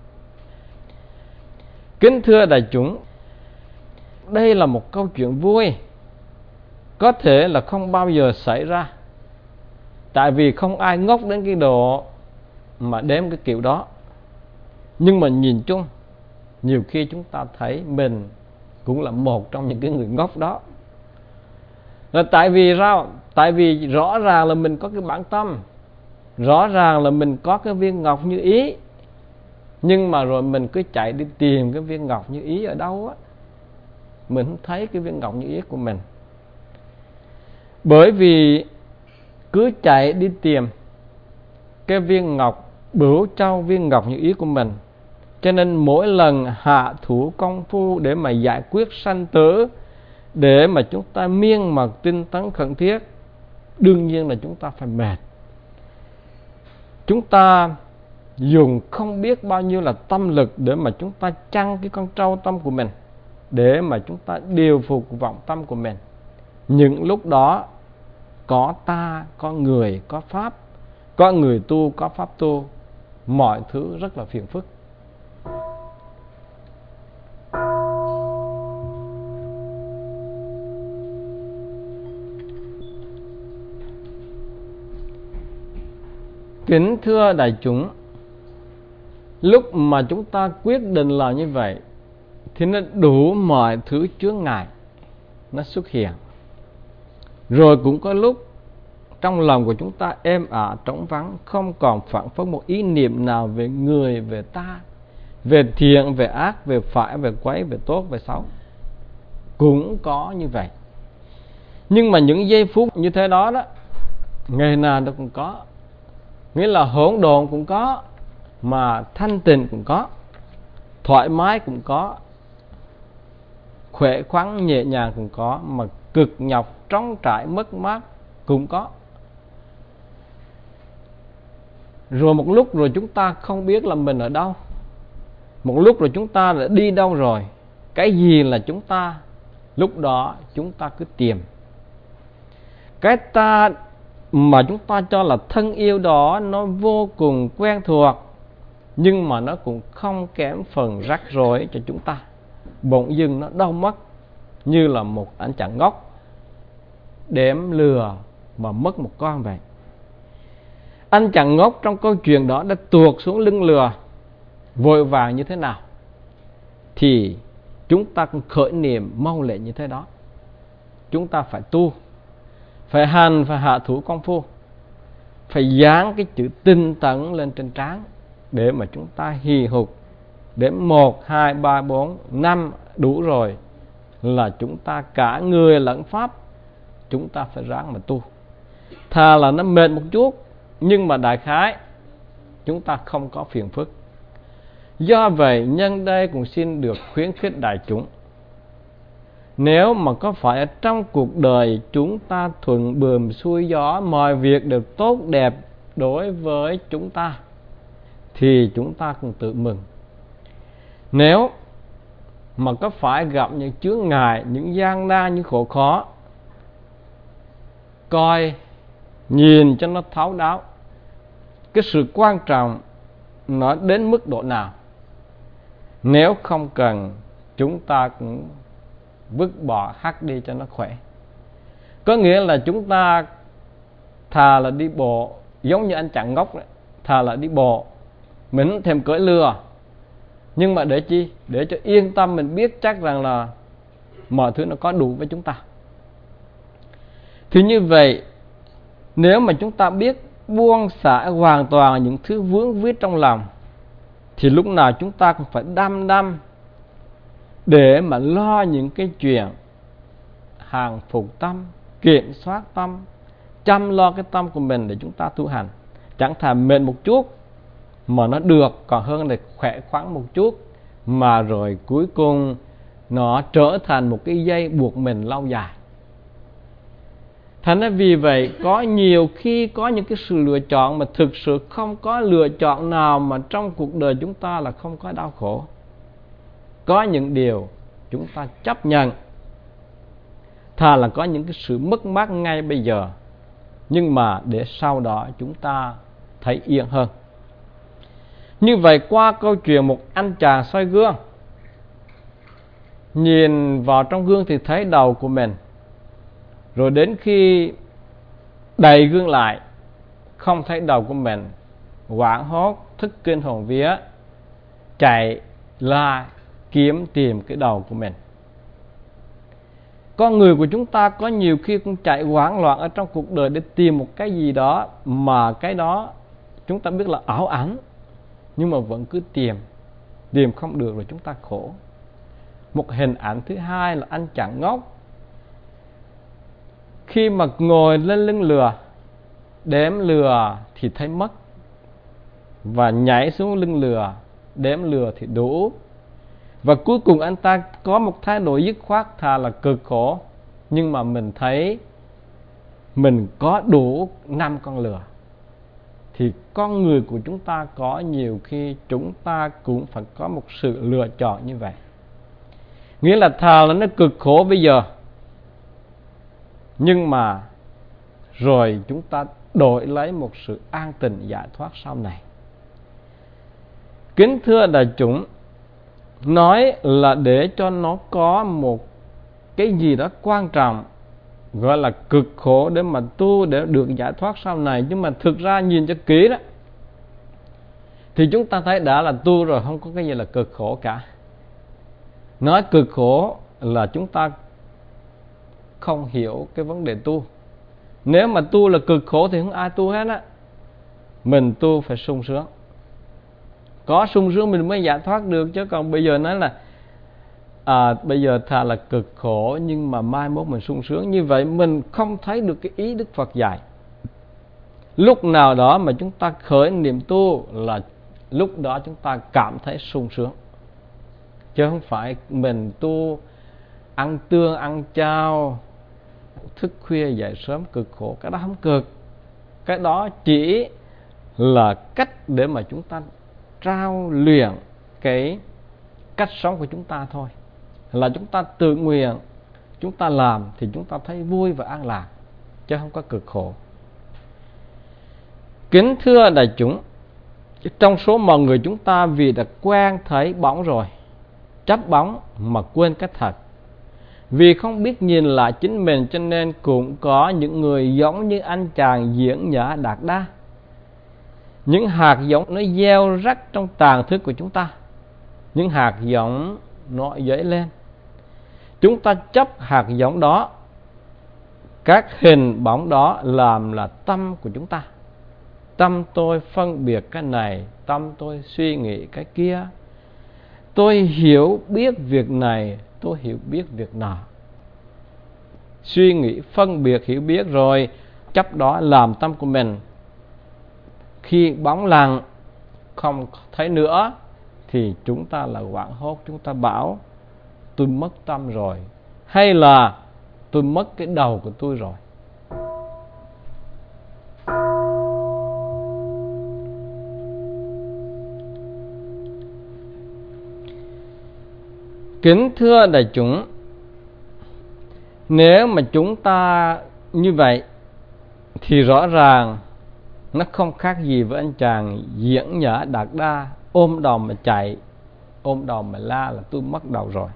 Kính thưa đại chúng, đây là một câu chuyện vui, có thể là không bao giờ xảy ra, tại vì không ai ngốc đến cái độ mà đếm cái kiểu đó. Nhưng mà nhìn chung, nhiều khi chúng ta thấy mình cũng là một trong những cái người ngốc đó. Là tại vì sao? Tại vì rõ ràng là mình có cái bản tâm, rõ ràng là mình có cái viên ngọc như ý, nhưng mà rồi mình cứ chạy đi tìm cái viên ngọc như ý ở đâu á, mình không thấy cái viên ngọc như ý của mình. Bởi vì cứ chạy đi tìm cái viên ngọc bửu châu, viên ngọc như ý của mình, cho nên mỗi lần hạ thủ công phu để mà giải quyết sanh tử, để mà chúng ta miên mật tinh tấn khẩn thiết, đương nhiên là chúng ta phải mệt. Chúng ta dùng không biết bao nhiêu là tâm lực để mà chúng ta chăn cái con trâu tâm của mình, để mà chúng ta điều phục vọng tâm của mình. Những lúc đó có ta, có người, có pháp, có người tu, có pháp tu, mọi thứ rất là phiền phức. Kính thưa đại chúng, lúc mà chúng ta quyết định làm như vậy thì nó đủ mọi thứ chướng ngại nó xuất hiện. Rồi cũng có lúc trong lòng của chúng ta êm ả trống vắng, không còn phản phất một ý niệm nào về người, về ta, về thiện, về ác, về phải, về quấy, về tốt, về xấu. Cũng có như vậy. Nhưng mà những giây phút như thế đó đó, ngày nào nó cũng có. Nghĩa là hỗn độn cũng có, mà thanh tịnh cũng có, thoải mái cũng có, khỏe khoắn nhẹ nhàng cũng có, mà cực nhọc trống trải mất mát cũng có. Rồi một lúc rồi chúng ta không biết là mình ở đâu, một lúc rồi chúng ta đã đi đâu rồi, cái gì là chúng ta. Lúc đó chúng ta cứ tìm cái ta mà chúng ta cho là thân yêu đó, nó vô cùng quen thuộc, nhưng mà nó cũng không kém phần rắc rối cho chúng ta. Bỗng dưng nó đâu mất, như là một anh chàng ngốc đếm lừa mà mất một con vậy. Anh chàng ngốc trong câu chuyện đó đã tuột xuống lưng lừa vội vàng như thế nào, thì chúng ta cũng khởi niệm mau lẹ như thế đó. Chúng ta phải tu, phải hành, phải hạ thủ công phu, phải dán cái chữ tinh tấn lên trên trán, để mà chúng ta hì hục đến một, hai, ba, bốn, năm đủ rồi là chúng ta cả người lẫn pháp, chúng ta phải ráng mà tu. Thà là nó mệt một chút, nhưng mà đại khái chúng ta không có phiền phức. Do vậy nhân đây cũng xin được khuyến khích đại chúng, nếu mà có phải ở trong cuộc đời chúng ta thuận buồm xuôi gió, mọi việc đều tốt đẹp đối với chúng ta, thì chúng ta cũng tự mừng. Nếu mà có phải gặp những chướng ngại, những gian nan, những khổ khó, coi, nhìn cho nó thấu đáo cái sự quan trọng nó đến mức độ nào. Nếu không cần, chúng ta cũng vứt bỏ hắt đi cho nó khỏe. Có nghĩa là chúng ta thà là đi bộ, giống như anh chàng ngốc đấy, thà là đi bộ, mình thèm cưỡi lừa. Nhưng mà để chi? Để cho yên tâm, mình biết chắc rằng là mọi thứ nó có đủ với chúng ta. Thì như vậy, nếu mà chúng ta biết buông xả hoàn toàn những thứ vướng víu trong lòng, thì lúc nào chúng ta cũng phải đăm đăm để mà lo những cái chuyện hàng phục tâm, kiểm soát tâm, chăm lo cái tâm của mình để chúng ta tu hành. Chẳng thà mệt một chút mà nó được, còn hơn là khỏe khoắn một chút mà rồi cuối cùng nó trở thành một cái dây buộc mình lâu dài. Thành ra vì vậy, có nhiều khi có những cái sự lựa chọn mà thực sự không có lựa chọn nào mà trong cuộc đời chúng ta là không có đau khổ. Có những điều chúng ta chấp nhận, thà là có những cái sự mất mát ngay bây giờ, nhưng mà để sau đó chúng ta thấy yên hơn. Như vậy, qua câu chuyện một anh chàng soi gương, nhìn vào trong gương thì thấy đầu của mình, rồi đến khi đậy gương lại không thấy đầu của mình, hoảng hốt, thức kinh hồn vía, chạy la kiếm tìm cái đầu của mình. Con người của chúng ta có nhiều khi cũng chạy hoảng loạn ở trong cuộc đời để tìm một cái gì đó mà cái đó chúng ta biết là ảo ảnh, nhưng mà vẫn cứ tìm, tìm không được rồi chúng ta khổ. Một hình ảnh thứ hai là anh chàng ngốc, khi mà ngồi lên lưng lừa, đếm lừa thì thấy mất, và nhảy xuống lưng lừa, đếm lừa thì đủ. Và cuối cùng anh ta có một thái độ dứt khoát, thà là cực khổ, nhưng mà mình thấy mình có đủ năm con lừa. Thì con người của chúng ta có nhiều khi chúng ta cũng phải có một sự lựa chọn như vậy. Nghĩa là thà là nó cực khổ bây giờ, nhưng mà rồi chúng ta đổi lấy một sự an tịnh giải thoát sau này. Kính thưa đại chúng, nói là để cho nó có một cái gì đó quan trọng, gọi là cực khổ để mà tu, để được giải thoát sau này. Nhưng mà thực ra nhìn cho kỹ đó, thì chúng ta thấy đã là tu rồi, không có cái gì là cực khổ cả. Nói cực khổ là chúng ta không hiểu cái vấn đề tu. Nếu mà tu là cực khổ thì không ai tu hết á. Mình tu phải sung sướng, có sung sướng mình mới giải thoát được. Chứ còn bây giờ nói là à, bây giờ thà là cực khổ nhưng mà mai mốt mình sung sướng, như vậy mình không thấy được cái ý Đức Phật dạy. Lúc nào đó mà chúng ta khởi niệm tu là lúc đó chúng ta cảm thấy sung sướng, chứ không phải mình tu ăn tương ăn chao, thức khuya dậy sớm cực khổ. Cái đó không cực. Cái đó chỉ là cách để mà chúng ta trao luyện cái cách sống của chúng ta thôi. Là chúng ta tự nguyện, chúng ta làm thì chúng ta thấy vui và an lạc, chứ không có cực khổ. Kính thưa đại chúng, trong số mọi người chúng ta vì đã quen thấy bóng rồi, chấp bóng mà quên cái thật. Vì không biết nhìn lại chính mình cho nên cũng có những người giống như anh chàng Diễn Nhã Đạt Đa. Những hạt giống nó gieo rắc trong tàng thức của chúng ta. Những hạt giống nó dấy lên, chúng ta chấp hạt giống đó, các hình bóng đó làm là tâm của chúng ta. Tâm tôi phân biệt cái này, tâm tôi suy nghĩ cái kia, tôi hiểu biết việc này, tôi hiểu biết việc nọ. Suy nghĩ phân biệt hiểu biết rồi chấp đó làm tâm của mình. Khi bóng lặng không thấy nữa thì chúng ta là hoảng hốt, chúng ta bảo tôi mất tâm rồi, hay là tôi mất cái đầu của tôi rồi. Kính thưa đại chúng, nếu mà chúng ta như vậy thì rõ ràng nó không khác gì với anh chàng Diễn Nhã Đạt Đa ôm đầu mà chạy, ôm đầu mà la là tôi mất đầu rồi.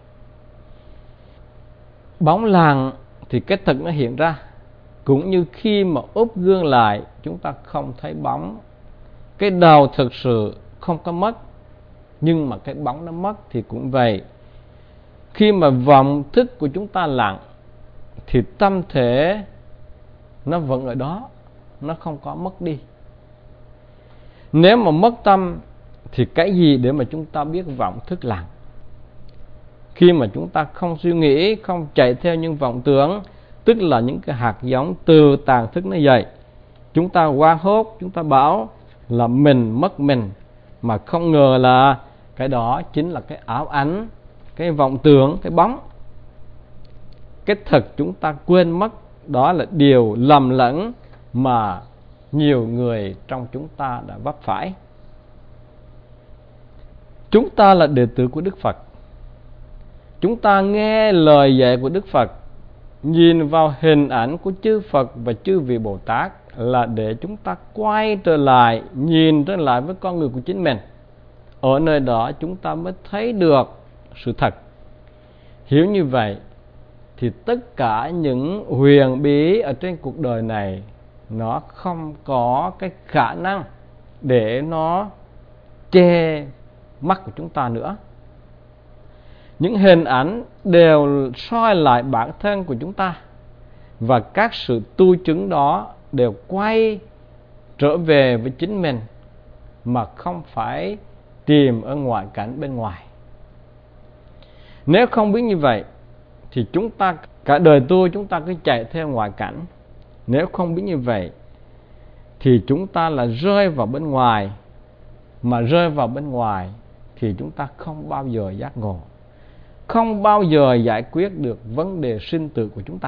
Bóng làng thì cái thực nó hiện ra, cũng như khi mà úp gương lại chúng ta không thấy bóng. Cái đầu thực sự không có mất, nhưng mà cái bóng nó mất thì cũng vậy. Khi mà vọng thức của chúng ta lặng thì tâm thể nó vẫn ở đó, nó không có mất đi. Nếu mà mất tâm thì cái gì để mà chúng ta biết vọng thức lặng? Khi mà chúng ta không suy nghĩ, không chạy theo những vọng tưởng, tức là những cái hạt giống từ tàng thức nó dậy, chúng ta hoảng hốt, chúng ta bảo là mình mất mình, mà không ngờ là cái đó chính là cái ảo ảnh, cái vọng tưởng, cái bóng. Cái thật chúng ta quên mất, đó là điều lầm lẫn mà nhiều người trong chúng ta đã vấp phải. Chúng ta là đệ tử của Đức Phật, chúng ta nghe lời dạy của Đức Phật, nhìn vào hình ảnh của chư Phật và chư vị Bồ Tát là để chúng ta quay trở lại, nhìn trở lại với con người của chính mình. Ở nơi đó chúng ta mới thấy được sự thật. Hiểu như vậy thì tất cả những huyền bí ở trên cuộc đời này nó không có cái khả năng để nó che mắt của chúng ta nữa. Những hình ảnh đều soi lại bản thân của chúng ta, và các sự tu chứng đó đều quay trở về với chính mình, mà không phải tìm ở ngoại cảnh bên ngoài. Nếu không biết như vậy thì chúng ta cả đời tu chúng ta cứ chạy theo ngoại cảnh. Nếu không biết như vậy thì chúng ta là rơi vào bên ngoài, mà rơi vào bên ngoài thì chúng ta không bao giờ giác ngộ, không bao giờ giải quyết được vấn đề sinh tử của chúng ta.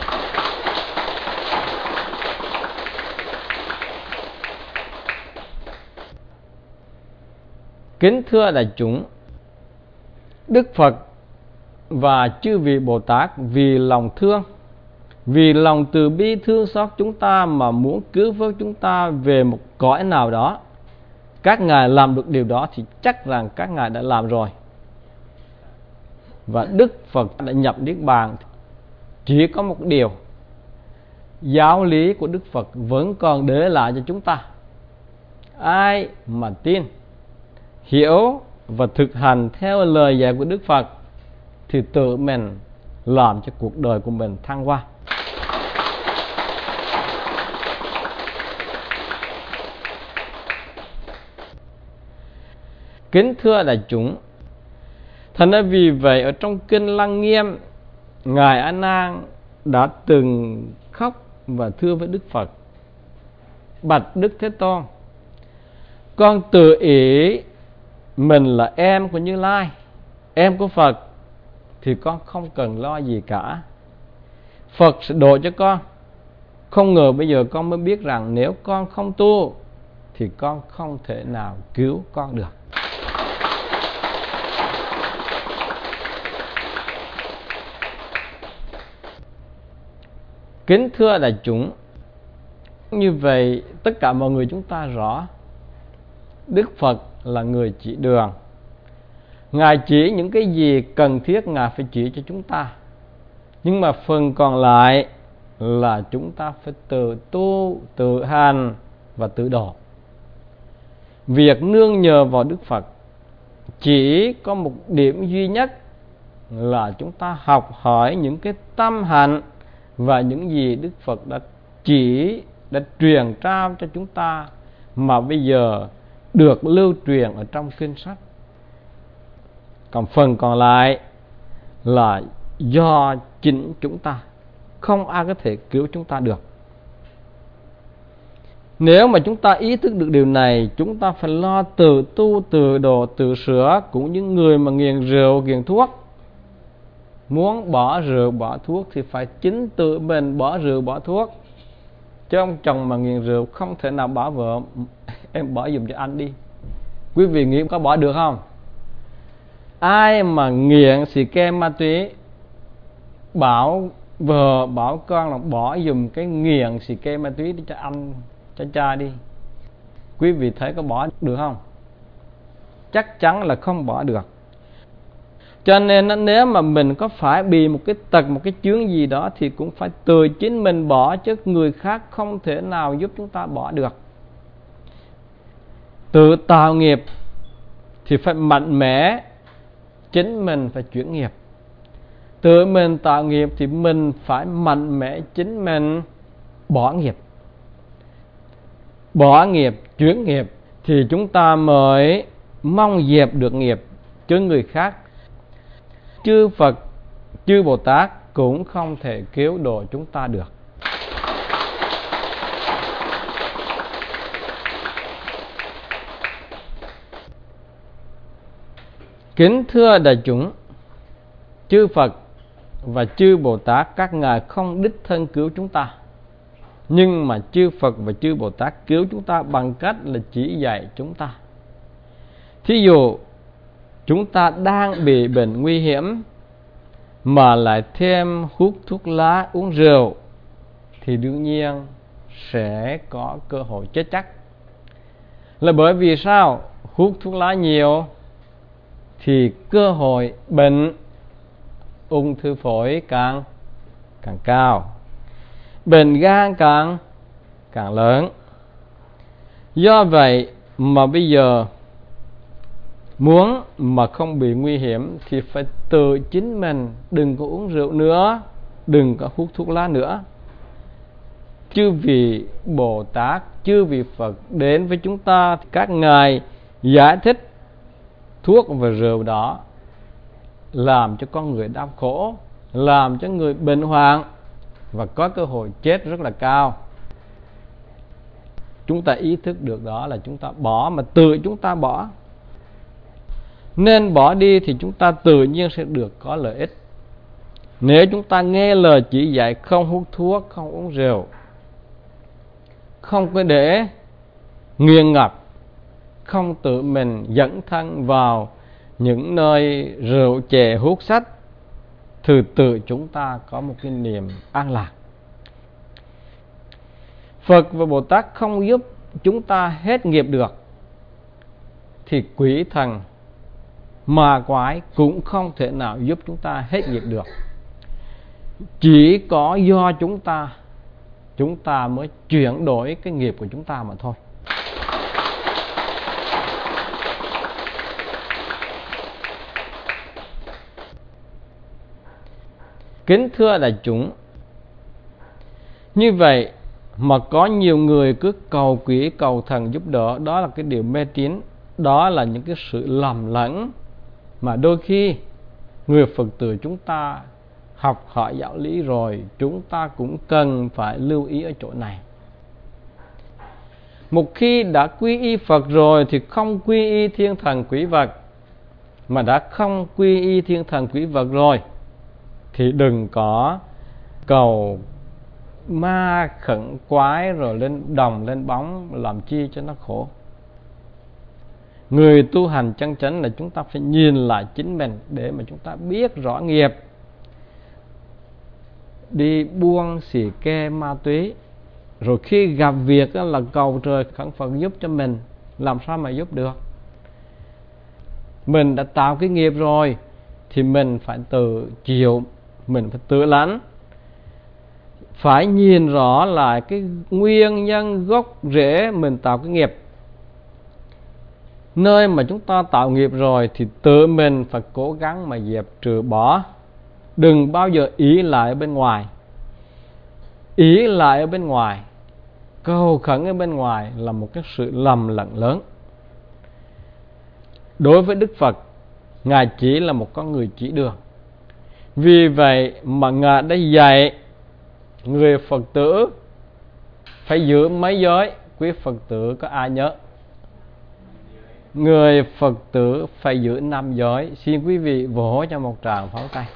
Kính thưa đại chúng, Đức Phật và chư vị Bồ Tát vì lòng thương, vì lòng từ bi thương xót chúng ta mà muốn cứu vớt chúng ta về một cõi nào đó. Các ngài làm được điều đó thì chắc rằng các ngài đã làm rồi. Và Đức Phật đã nhập Niết Bàn. Chỉ có một điều, giáo lý của Đức Phật vẫn còn để lại cho chúng ta. Ai mà tin hiểu và thực hành theo lời dạy của Đức Phật thì tự mình làm cho cuộc đời của mình thăng hoa. Kính thưa đại chúng, thành ra vì vậy ở trong kinh Lăng Nghiêm, Ngài A Nan đã từng khóc và thưa với Đức Phật: bạch Đức Thế Tôn, con tự ý mình là em của Như Lai, em của Phật, thì con không cần lo gì cả. Phật sẽ độ cho con. Không ngờ bây giờ con mới biết rằng nếu con không tu thì con không thể nào cứu con được. Kính thưa đại chúng, như vậy tất cả mọi người chúng ta rõ Đức Phật là người chỉ đường. Ngài chỉ những cái gì cần thiết Ngài phải chỉ cho chúng ta. Nhưng mà phần còn lại là chúng ta phải tự tu, tự hành và tự độ. Việc nương nhờ vào Đức Phật chỉ có một điểm duy nhất là chúng ta học hỏi những cái tâm hạnh và những gì Đức Phật đã chỉ, đã truyền trao cho chúng ta, mà bây giờ được lưu truyền ở trong kinh sách. Còn phần còn lại là do chính chúng ta, không ai có thể cứu chúng ta được. Nếu mà chúng ta ý thức được điều này, chúng ta phải lo tự tu, tự độ, tự sửa. Cũng như người mà nghiện rượu, nghiện thuốc, muốn bỏ rượu, bỏ thuốc thì phải chính tự mình bỏ rượu, bỏ thuốc. Chứ ông chồng mà nghiện rượu không thể nào bảo vợ: em bỏ giùm cho anh đi. Quý vị nghĩ có bỏ được không? Ai mà nghiện xì ke ma túy bảo vợ, bảo con là bỏ giùm cái nghiện xì ke ma túy đi cho anh, cho cha đi, quý vị thấy có bỏ được không? Chắc chắn là không bỏ được. Cho nên nếu mà mình có phải bị một cái tật, một cái chướng gì đó thì cũng phải từ chính mình bỏ, chứ người khác không thể nào giúp chúng ta bỏ được. Tự tạo nghiệp thì phải mạnh mẽ, chính mình phải chuyển nghiệp. Tự mình tạo nghiệp thì mình phải mạnh mẽ, chính mình bỏ nghiệp. Bỏ nghiệp, chuyển nghiệp thì chúng ta mới mong dẹp được nghiệp, chứ người khác, chư Phật, chư Bồ Tát cũng không thể cứu độ chúng ta được. Kính thưa đại chúng, chư Phật và chư Bồ Tát các ngài không đích thân cứu chúng ta, nhưng mà chư Phật và chư Bồ Tát cứu chúng ta bằng cách là chỉ dạy chúng ta. Thí dụ chúng ta đang bị bệnh nguy hiểm mà lại thêm hút thuốc lá, uống rượu thì đương nhiên sẽ có cơ hội chết chắc. Là bởi vì sao? Hút thuốc lá nhiều thì cơ hội bệnh ung thư phổi càng càng cao, bệnh gan càng càng lớn. Do vậy mà bây giờ muốn mà không bị nguy hiểm thì phải tự chính mình đừng có uống rượu nữa, đừng có hút thuốc lá nữa. Chư vị Bồ Tát, chư vị Phật đến với chúng ta, các ngài giải thích thuốc và rượu đó làm cho con người đau khổ, làm cho người bệnh hoạn và có cơ hội chết rất là cao. Chúng ta ý thức được đó là chúng ta bỏ, mà tự chúng ta bỏ. Nên bỏ đi thì chúng ta tự nhiên sẽ được có lợi ích. Nếu chúng ta nghe lời chỉ dạy không hút thuốc, không uống rượu, không có để nghiện ngập, không tự mình dẫn thân vào những nơi rượu chè hút sách, thì tự chúng ta có một cái niềm an lạc. Phật và Bồ Tát không giúp chúng ta hết nghiệp được thì quỷ thần ma quái cũng không thể nào giúp chúng ta hết nghiệp được. Chỉ có do chúng ta, chúng ta mới chuyển đổi cái nghiệp của chúng ta mà thôi. Kính thưa đại chúng, như vậy mà có nhiều người cứ cầu quỷ cầu thần giúp đỡ, đó là cái điều mê tín, đó là những cái sự lầm lẫn mà đôi khi người Phật tử chúng ta học hỏi giáo lý rồi, chúng ta cũng cần phải lưu ý ở chỗ này. Một khi đã quy y Phật rồi thì không quy y thiên thần quỷ vật, mà đã không quy y thiên thần quỷ vật rồi thì đừng có cầu ma khẩn quái rồi lên đồng lên bóng, làm chi cho nó khổ. Người tu hành chân chánh là chúng ta phải nhìn lại chính mình để mà chúng ta biết rõ nghiệp. Đi buông xì ke ma túy, rồi khi gặp việc là cầu trời khẩn Phật giúp cho mình, làm sao mà giúp được? Mình đã tạo cái nghiệp rồi thì mình phải tự chịu, mình phải tự lãnh. Phải nhìn rõ lại cái nguyên nhân gốc rễ mình tạo cái nghiệp. Nơi mà chúng ta tạo nghiệp rồi thì tự mình phải cố gắng mà dẹp trừ bỏ. Đừng bao giờ ý lại ở bên ngoài. Ý lại ở bên ngoài, cầu khẩn ở bên ngoài là một cái sự lầm lẫn lớn. Đối với Đức Phật, Ngài chỉ là một con người chỉ đường. Vì vậy mà Ngài đã dạy người Phật tử phải giữ mấy giới. Quý Phật tử có ai nhớ? Người Phật tử phải giữ năm giới. Xin quý vị vỗ cho một tràng pháo tay.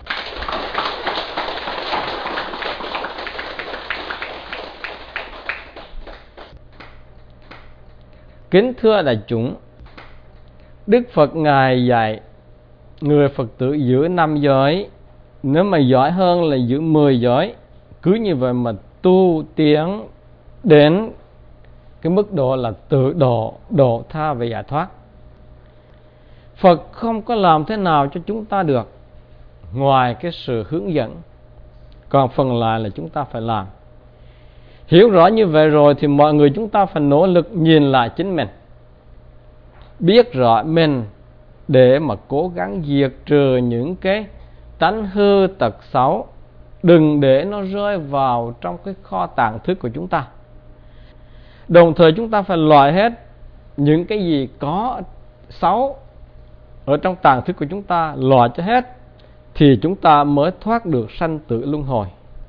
Kính thưa đại chúng, Đức Phật Ngài dạy người Phật tử giữ năm giới. Nếu mà giỏi hơn là giữ mười giới. Cứ như vậy mà tu tiến đến cái mức độ là tự độ, độ tha và giải thoát. Phật không có làm thế nào cho chúng ta được ngoài cái sự hướng dẫn, còn phần lại là chúng ta phải làm. Hiểu rõ như vậy rồi thì mọi người chúng ta phải nỗ lực nhìn lại chính mình, biết rõ mình để mà cố gắng diệt trừ những cái tánh hư tật xấu, đừng để nó rơi vào trong cái kho tàng thức của chúng ta. Đồng thời chúng ta phải loại hết những cái gì có xấu ở trong tàng thức của chúng ta, loại cho hết thì chúng ta mới thoát được sanh tử luân hồi.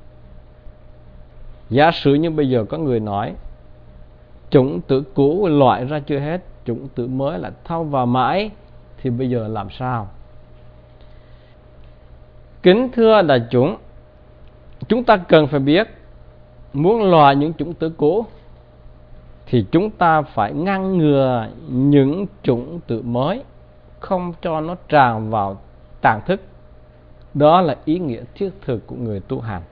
Giả sử như bây giờ có người nói chủng tử cũ loại ra chưa hết, chủng tử mới là thâu vào mãi, thì bây giờ làm sao? Kính thưa đại chúng, chúng ta cần phải biết, muốn loại những chủng tử cũ thì chúng ta phải ngăn ngừa những chủng tử mới, không cho nó tràn vào tàng thức. Đó là ý nghĩa thiết thực của người tu hành.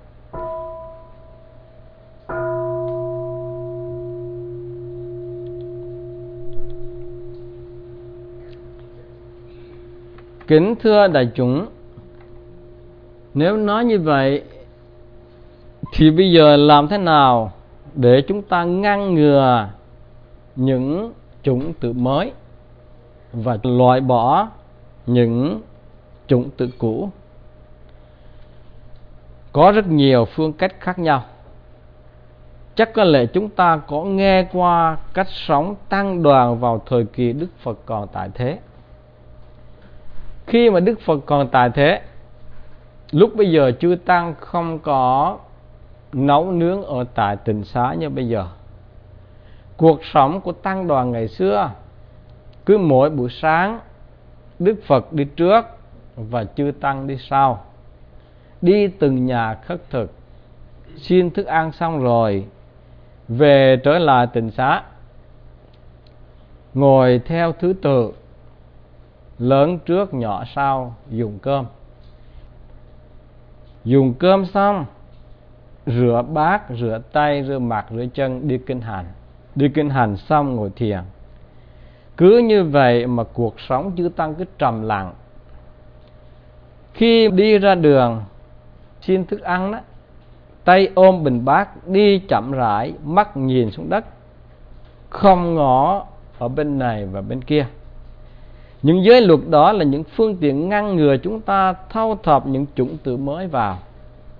Kính thưa đại chúng, nếu nói như vậy thì bây giờ làm thế nào để chúng ta ngăn ngừa những chủng tử mới và loại bỏ những chủng tử cũ? Có rất nhiều phương cách khác nhau. Chắc có lẽ chúng ta có nghe qua cách sống tăng đoàn vào thời kỳ Đức Phật còn tại thế. Khi mà Đức Phật còn tại thế, lúc bây giờ chư tăng không có nấu nướng ở tại tịnh xá như bây giờ. Cuộc sống của tăng đoàn ngày xưa, cứ mỗi buổi sáng Đức Phật đi trước và chư tăng đi sau, đi từng nhà khất thực, xin thức ăn xong rồi về trở lại tịnh xá, ngồi theo thứ tự, lớn trước nhỏ sau dùng cơm. Dùng cơm xong, rửa bát, rửa tay, rửa mặt, rửa chân, đi kinh hành. Đi kinh hành xong ngồi thiền. Cứ như vậy mà cuộc sống chư tăng cứ trầm lặng. Khi đi ra đường xin thức ăn đó, tay ôm bình bát, đi chậm rãi, mắt nhìn xuống đất, không ngó ở bên này và bên kia. Những giới luật đó là những phương tiện ngăn ngừa chúng ta thâu thập những chủng tử mới vào.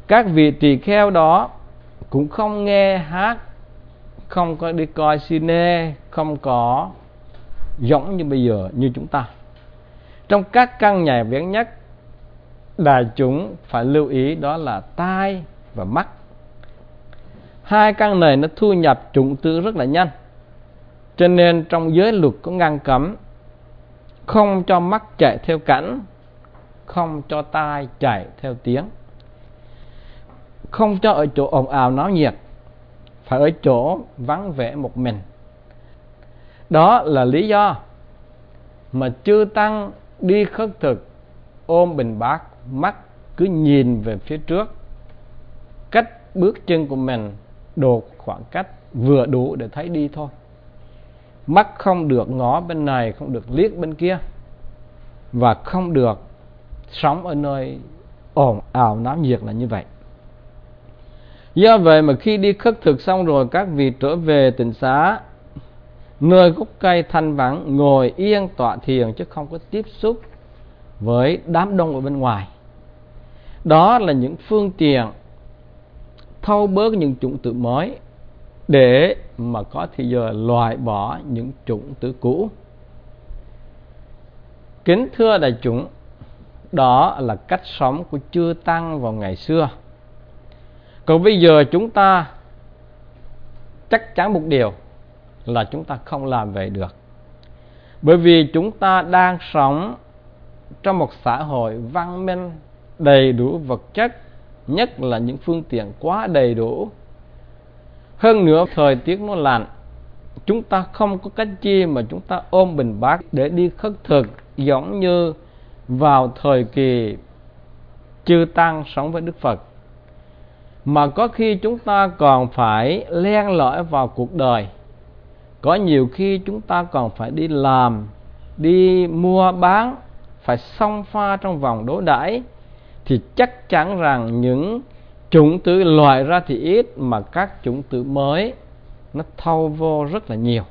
Các vị tỳ kheo đó cũng không nghe hát, không có đi coi cine, không có giống như bây giờ như chúng ta. Trong các căn nhà viếng nhất, đại chúng phải lưu ý đó là tai và mắt. Hai căn này nó thu nhập chủng tử rất là nhanh, cho nên trong giới luật có ngăn cấm không cho mắt chạy theo cảnh, không cho tai chạy theo tiếng, không cho ở chỗ ồn ào náo nhiệt, phải ở chỗ vắng vẻ một mình. Đó là lý do mà chư tăng đi khất thực ôm bình bát, mắt cứ nhìn về phía trước, cách bước chân của mình đột khoảng cách vừa đủ để thấy đi thôi. Mắt không được ngó bên này, không được liếc bên kia, và không được sống ở nơi ồn ào náo nhiệt là như vậy. Do vậy mà khi đi khất thực xong rồi, các vị trở về tịnh xá, nơi gốc cây thanh vắng, ngồi yên tọa thiền chứ không có tiếp xúc với đám đông ở bên ngoài. Đó là những phương tiện thâu bớt những chủng tử mới để mà có thời giờ loại bỏ những chủng tử cũ. Kính thưa đại chúng, đó là cách sống của chư tăng vào ngày xưa. Còn bây giờ chúng ta chắc chắn một điều là chúng ta không làm vậy được. Bởi vì chúng ta đang sống trong một xã hội văn minh, đầy đủ vật chất, nhất là những phương tiện quá đầy đủ. Hơn nữa thời tiết nó lạnh, chúng ta không có cách chi mà chúng ta ôm bình bát để đi khất thực giống như vào thời kỳ chư tăng sống với Đức Phật. Mà có khi chúng ta còn phải len lỏi vào cuộc đời. Có nhiều khi chúng ta còn phải đi làm, đi mua bán, phải xông pha trong vòng đối đãi, thì chắc chắn rằng những chủng tử loại ra thì ít, mà các chủng tử mới nó thâu vô rất là nhiều.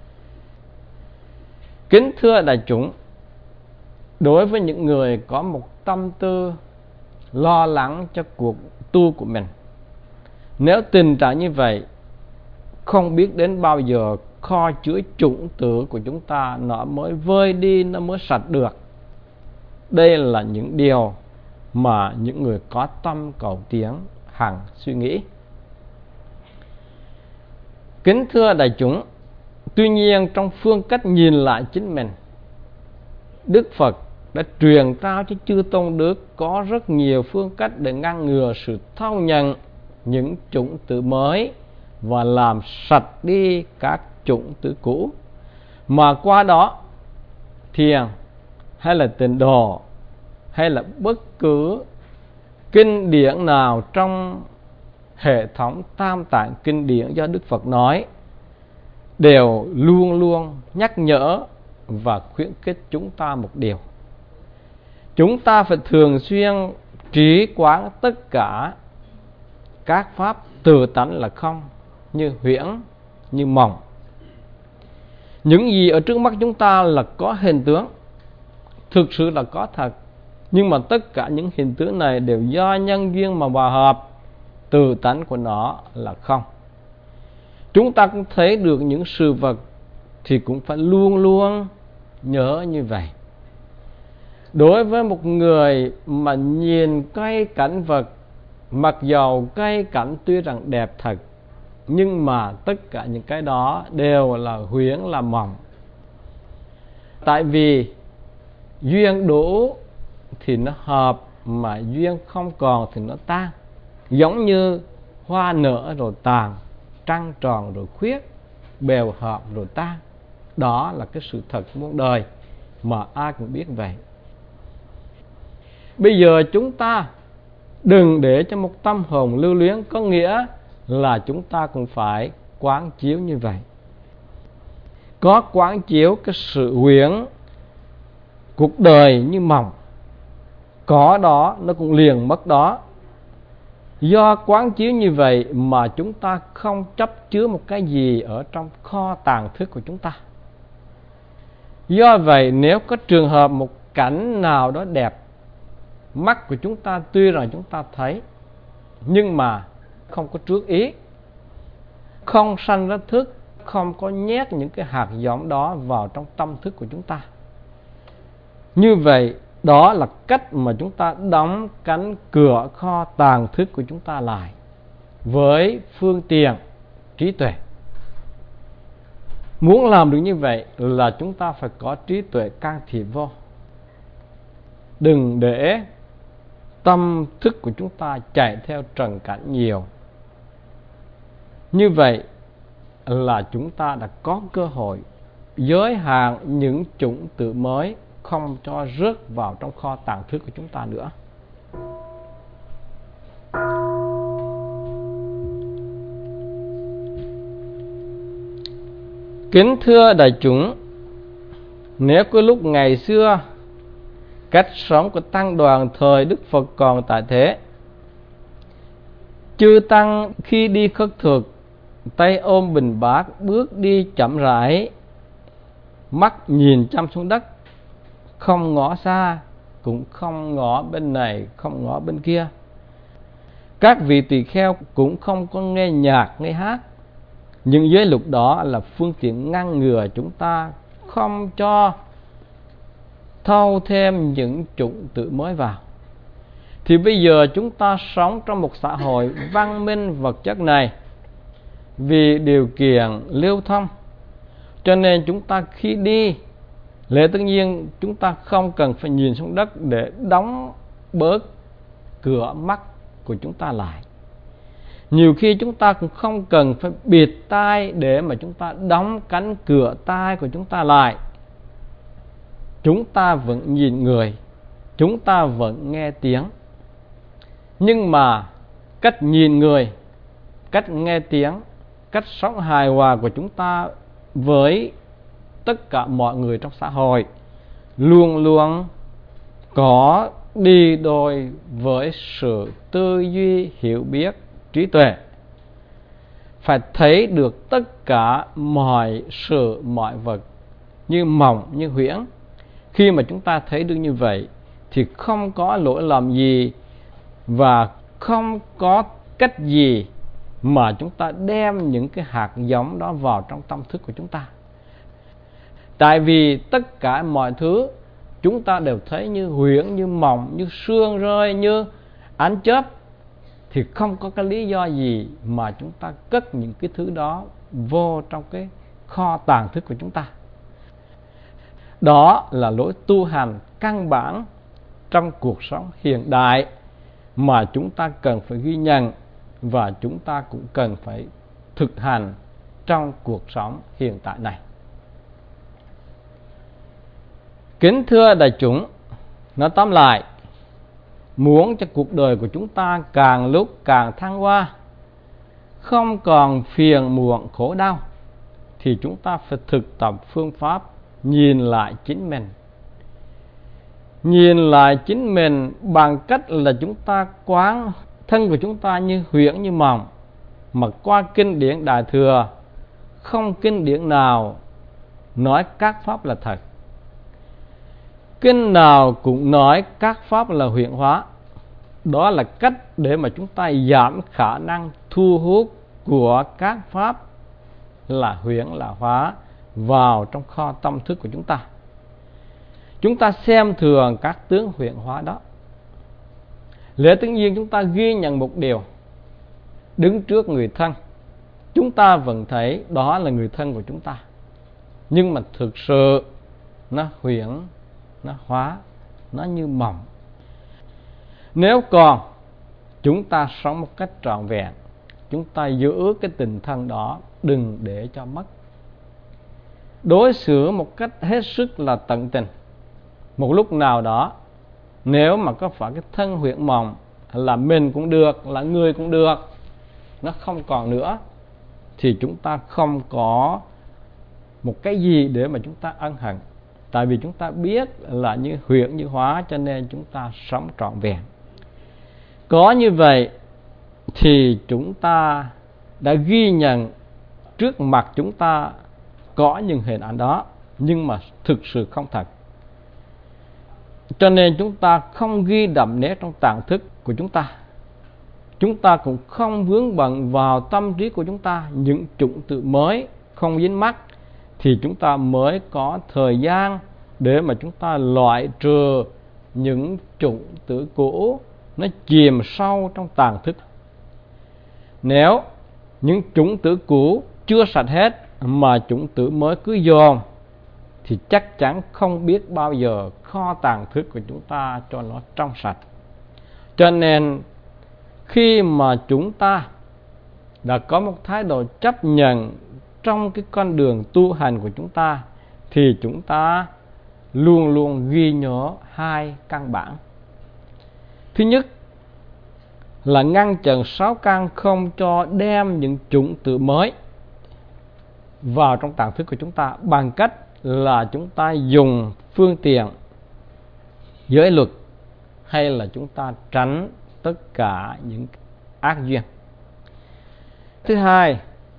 Kính thưa đại chúng, đối với những người có một tâm tư lo lắng cho cuộc tu của mình, nếu tình trạng như vậy, không biết đến bao giờ kho chứa chủng tử của chúng ta nó mới vơi đi, nó mới sạch được. Đây là những điều mà những người có tâm cầu tiến hằng suy nghĩ. Kính thưa đại chúng, tuy nhiên trong phương cách nhìn lại chính mình, Đức Phật đã truyền trao cho chư tôn đức có rất nhiều phương cách để ngăn ngừa sự thâu nhận những chủng tử mới và làm sạch đi các chủng tử cũ. Mà qua đó, thiền hay là tịnh độ hay là bất cứ kinh điển nào trong hệ thống tam tạng kinh điển do Đức Phật nói đều luôn luôn nhắc nhở và khuyến khích chúng ta một điều: chúng ta phải thường xuyên trí quán tất cả các pháp tự tánh là không, như huyễn, như mộng. Những gì ở trước mắt chúng ta là có hình tướng, thực sự là có thật, nhưng mà tất cả những hình tướng này đều do nhân duyên mà hòa hợp, tự tánh của nó là không. Chúng ta cũng thấy được những sự vật thì cũng phải luôn luôn nhớ như vậy. Đối với một người mà nhìn cái cảnh vật, mặc dầu cái cảnh tuy rằng đẹp thật, nhưng mà tất cả những cái đó đều là huyễn, là mộng. Tại vì duyên đủ thì nó hợp, mà duyên không còn thì nó tan. Giống như hoa nở rồi tàn, trăng tròn rồi khuyết, bèo hợp rồi tan. Đó là cái sự thật muôn đời mà ai cũng biết vậy. Bây giờ chúng ta đừng để cho một tâm hồn lưu luyến, có nghĩa là chúng ta cũng phải quán chiếu như vậy. Có quán chiếu cái sự huyễn, cuộc đời như mộng, có đó nó cũng liền mất đó. Do quán chiếu như vậy mà chúng ta không chấp chứa một cái gì ở trong kho tàng thức của chúng ta. Do vậy nếu có trường hợp một cảnh nào đó đẹp, mắt của chúng ta tuy rằng chúng ta thấy, nhưng mà không có trước ý, không sanh ra thức, không có nhét những cái hạt giống đó vào trong tâm thức của chúng ta. Như vậy, đó là cách mà chúng ta đóng cánh cửa kho tàng thức của chúng ta lại với phương tiện trí tuệ. Muốn làm được như vậy là chúng ta phải có trí tuệ can thiệp vô. Đừng để tâm thức của chúng ta chạy theo trần cảnh nhiều. Như vậy là chúng ta đã có cơ hội giới hạn những chủng tử mới, không cho rớt vào trong kho tàng thức của chúng ta nữa. Kính thưa đại chúng, nếu có lúc ngày xưa cách sống của tăng đoàn thời Đức Phật còn tại thế, chư tăng khi đi khất thực, tay ôm bình bát, bước đi chậm rãi, mắt nhìn chăm xuống đất, không ngó xa, cũng không ngó bên này, không ngó bên kia. Các vị tỳ kheo cũng không có nghe nhạc, nghe hát. Nhưng giới luật đó là phương tiện ngăn ngừa chúng ta không cho thâu thêm những chủng tử mới vào. Thì bây giờ chúng ta sống trong một xã hội văn minh vật chất này, vì điều kiện lưu thông, cho nên chúng ta khi đi, lẽ tất nhiên chúng ta không cần phải nhìn xuống đất để đóng bớt cửa mắt của chúng ta lại. Nhiều khi chúng ta cũng không cần phải bịt tai để mà chúng ta đóng cánh cửa tai của chúng ta lại. Chúng ta vẫn nhìn người, chúng ta vẫn nghe tiếng. Nhưng mà cách nhìn người, cách nghe tiếng, cách sống hài hòa của chúng ta với tất cả mọi người trong xã hội luôn luôn có đi đôi với sự tư duy, hiểu biết, trí tuệ. Phải thấy được tất cả mọi sự, mọi vật như mộng, như huyễn. Khi mà chúng ta thấy được như vậy thì không có lỗi lầm gì và không có cách gì mà chúng ta đem những cái hạt giống đó vào trong tâm thức của chúng ta. Tại vì tất cả mọi thứ chúng ta đều thấy như huyễn, như mộng, như sương rơi, như ánh chớp, thì không có cái lý do gì mà chúng ta cất những cái thứ đó vô trong cái kho tàng thức của chúng ta. Đó là lối tu hành căn bản trong cuộc sống hiện đại mà chúng ta cần phải ghi nhận và chúng ta cũng cần phải thực hành trong cuộc sống hiện tại này. Kính thưa đại chúng, nói tóm lại, muốn cho cuộc đời của chúng ta càng lúc càng thăng hoa, không còn phiền muộn khổ đau, thì chúng ta phải thực tập phương pháp nhìn lại chính mình. Nhìn lại chính mình bằng cách là chúng ta quán thân của chúng ta như huyễn, như mộng, mà qua kinh điển Đại Thừa, không kinh điển nào nói các pháp là thật. Kinh nào cũng nói các pháp là huyễn hóa. Đó là cách để mà chúng ta giảm khả năng thu hút của các pháp là huyễn, là hóa vào trong kho tâm thức của chúng ta. Chúng ta xem thường các tướng huyễn hóa đó. Lẽ tất nhiên chúng ta ghi nhận một điều, đứng trước người thân, chúng ta vẫn thấy đó là người thân của chúng ta, nhưng mà thực sự nó huyễn, nó hóa, nó như mộng. Nếu còn chúng ta sống một cách trọn vẹn, chúng ta giữ cái tình thân đó, đừng để cho mất. Đối xử một cách hết sức là tận tình. Một lúc nào đó, nếu mà có phải cái thân huyễn mộng, là mình cũng được, là người cũng được, nó không còn nữa, thì chúng ta không có một cái gì để mà chúng ta ân hận. Tại vì chúng ta biết là như huyễn như hóa, cho nên chúng ta sống trọn vẹn. Có như vậy thì chúng ta đã ghi nhận trước mặt chúng ta có những hình ảnh đó, nhưng mà thực sự không thật. Cho nên chúng ta không ghi đậm nét trong tàng thức của chúng ta. chúng ta cũng không vướng bận vào tâm trí của chúng ta những chủng tử mới không dính mắc, thì chúng ta mới có thời gian để mà chúng ta loại trừ những chủng tử cũ nó chìm sâu trong tàng thức. Nếu những chủng tử cũ chưa sạch hết mà chủng tử mới cứ dồn, thì chắc chắn không biết bao giờ kho tàng thức của chúng ta cho nó trong sạch. Cho nên khi mà chúng ta đã có một thái độ chấp nhận trong cái con đường tu hành của chúng ta, thì chúng ta luôn luôn ghi nhớ hai căn bản. Thứ nhất là ngăn chặn sáu căn không cho đem những chủng tử mới vào trong tàng thức của chúng ta bằng cách là chúng ta dùng phương tiện giới luật, hay là chúng ta tránh tất cả những ác duyên. Thứ hai,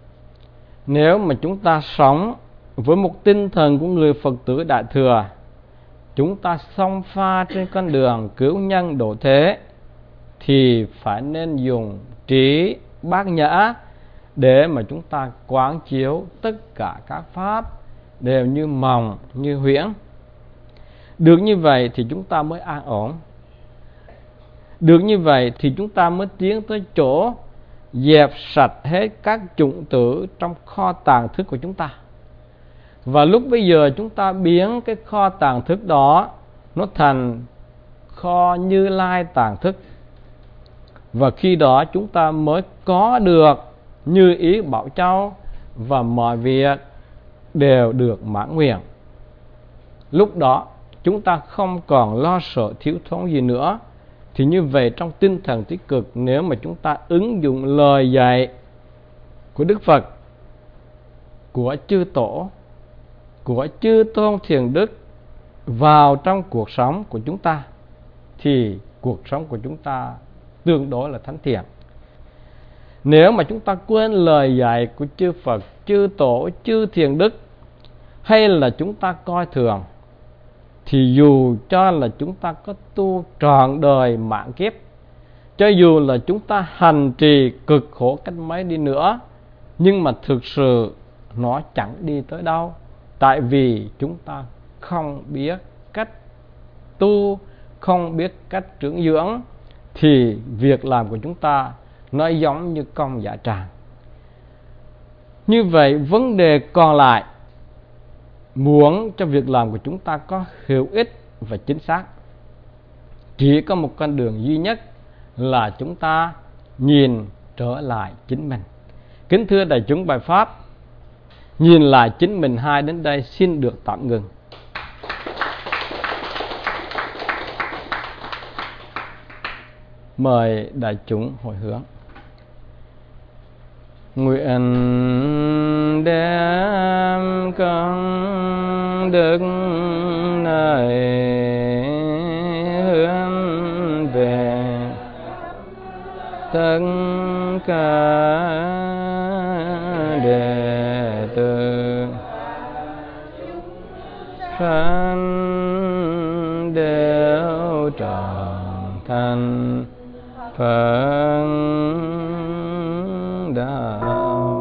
nếu mà chúng ta sống với một tinh thần của người Phật tử Đại Thừa, chúng ta xông pha trên con đường cứu nhân độ thế, thì phải nên dùng trí bát nhã để mà chúng ta quán chiếu tất cả các pháp đều như mộng, như huyễn. Được như vậy thì chúng ta mới an ổn. Được như vậy thì chúng ta mới tiến tới chỗ dẹp sạch hết các chủng tử trong kho tàng thức của chúng ta. Và lúc bây giờ chúng ta biến cái kho tàng thức đó nó thành kho Như Lai tàng thức. Và khi đó chúng ta mới có được như ý Bảo Châu, và mọi việc đều được mãn nguyện. Lúc đó chúng ta không còn lo sợ thiếu thốn gì nữa. Thì như vậy, trong tinh thần tích cực, nếu mà chúng ta ứng dụng lời dạy của Đức Phật, của chư Tổ, của chư Tôn Thiền Đức vào trong cuộc sống của chúng ta, thì cuộc sống của chúng ta tương đối là thánh thiện. Nếu mà chúng ta quên lời dạy của chư Phật, chư Tổ, chư Thiền Đức, hay là chúng ta coi thường, thì dù cho là chúng ta có tu trọn đời mạng kiếp, cho dù là chúng ta hành trì cực khổ cách mấy đi nữa, nhưng mà thực sự nó chẳng đi tới đâu. Tại vì chúng ta không biết cách tu, không biết cách dưỡng dưỡng, thì việc làm của chúng ta nó giống như công dạ tràng. Như vậy, vấn đề còn lại, muốn cho việc làm của chúng ta có hiệu ích và chính xác, chỉ có một con đường duy nhất là chúng ta nhìn trở lại chính mình. Kính thưa đại chúng, bài pháp nhìn lại chính mình hai đến đây xin được tạm ngừng. Mời đại chúng hồi hướng. Nguyện đem công đức này hướng về tất cả đệ tử sanh đều trọn thành Phật đạo.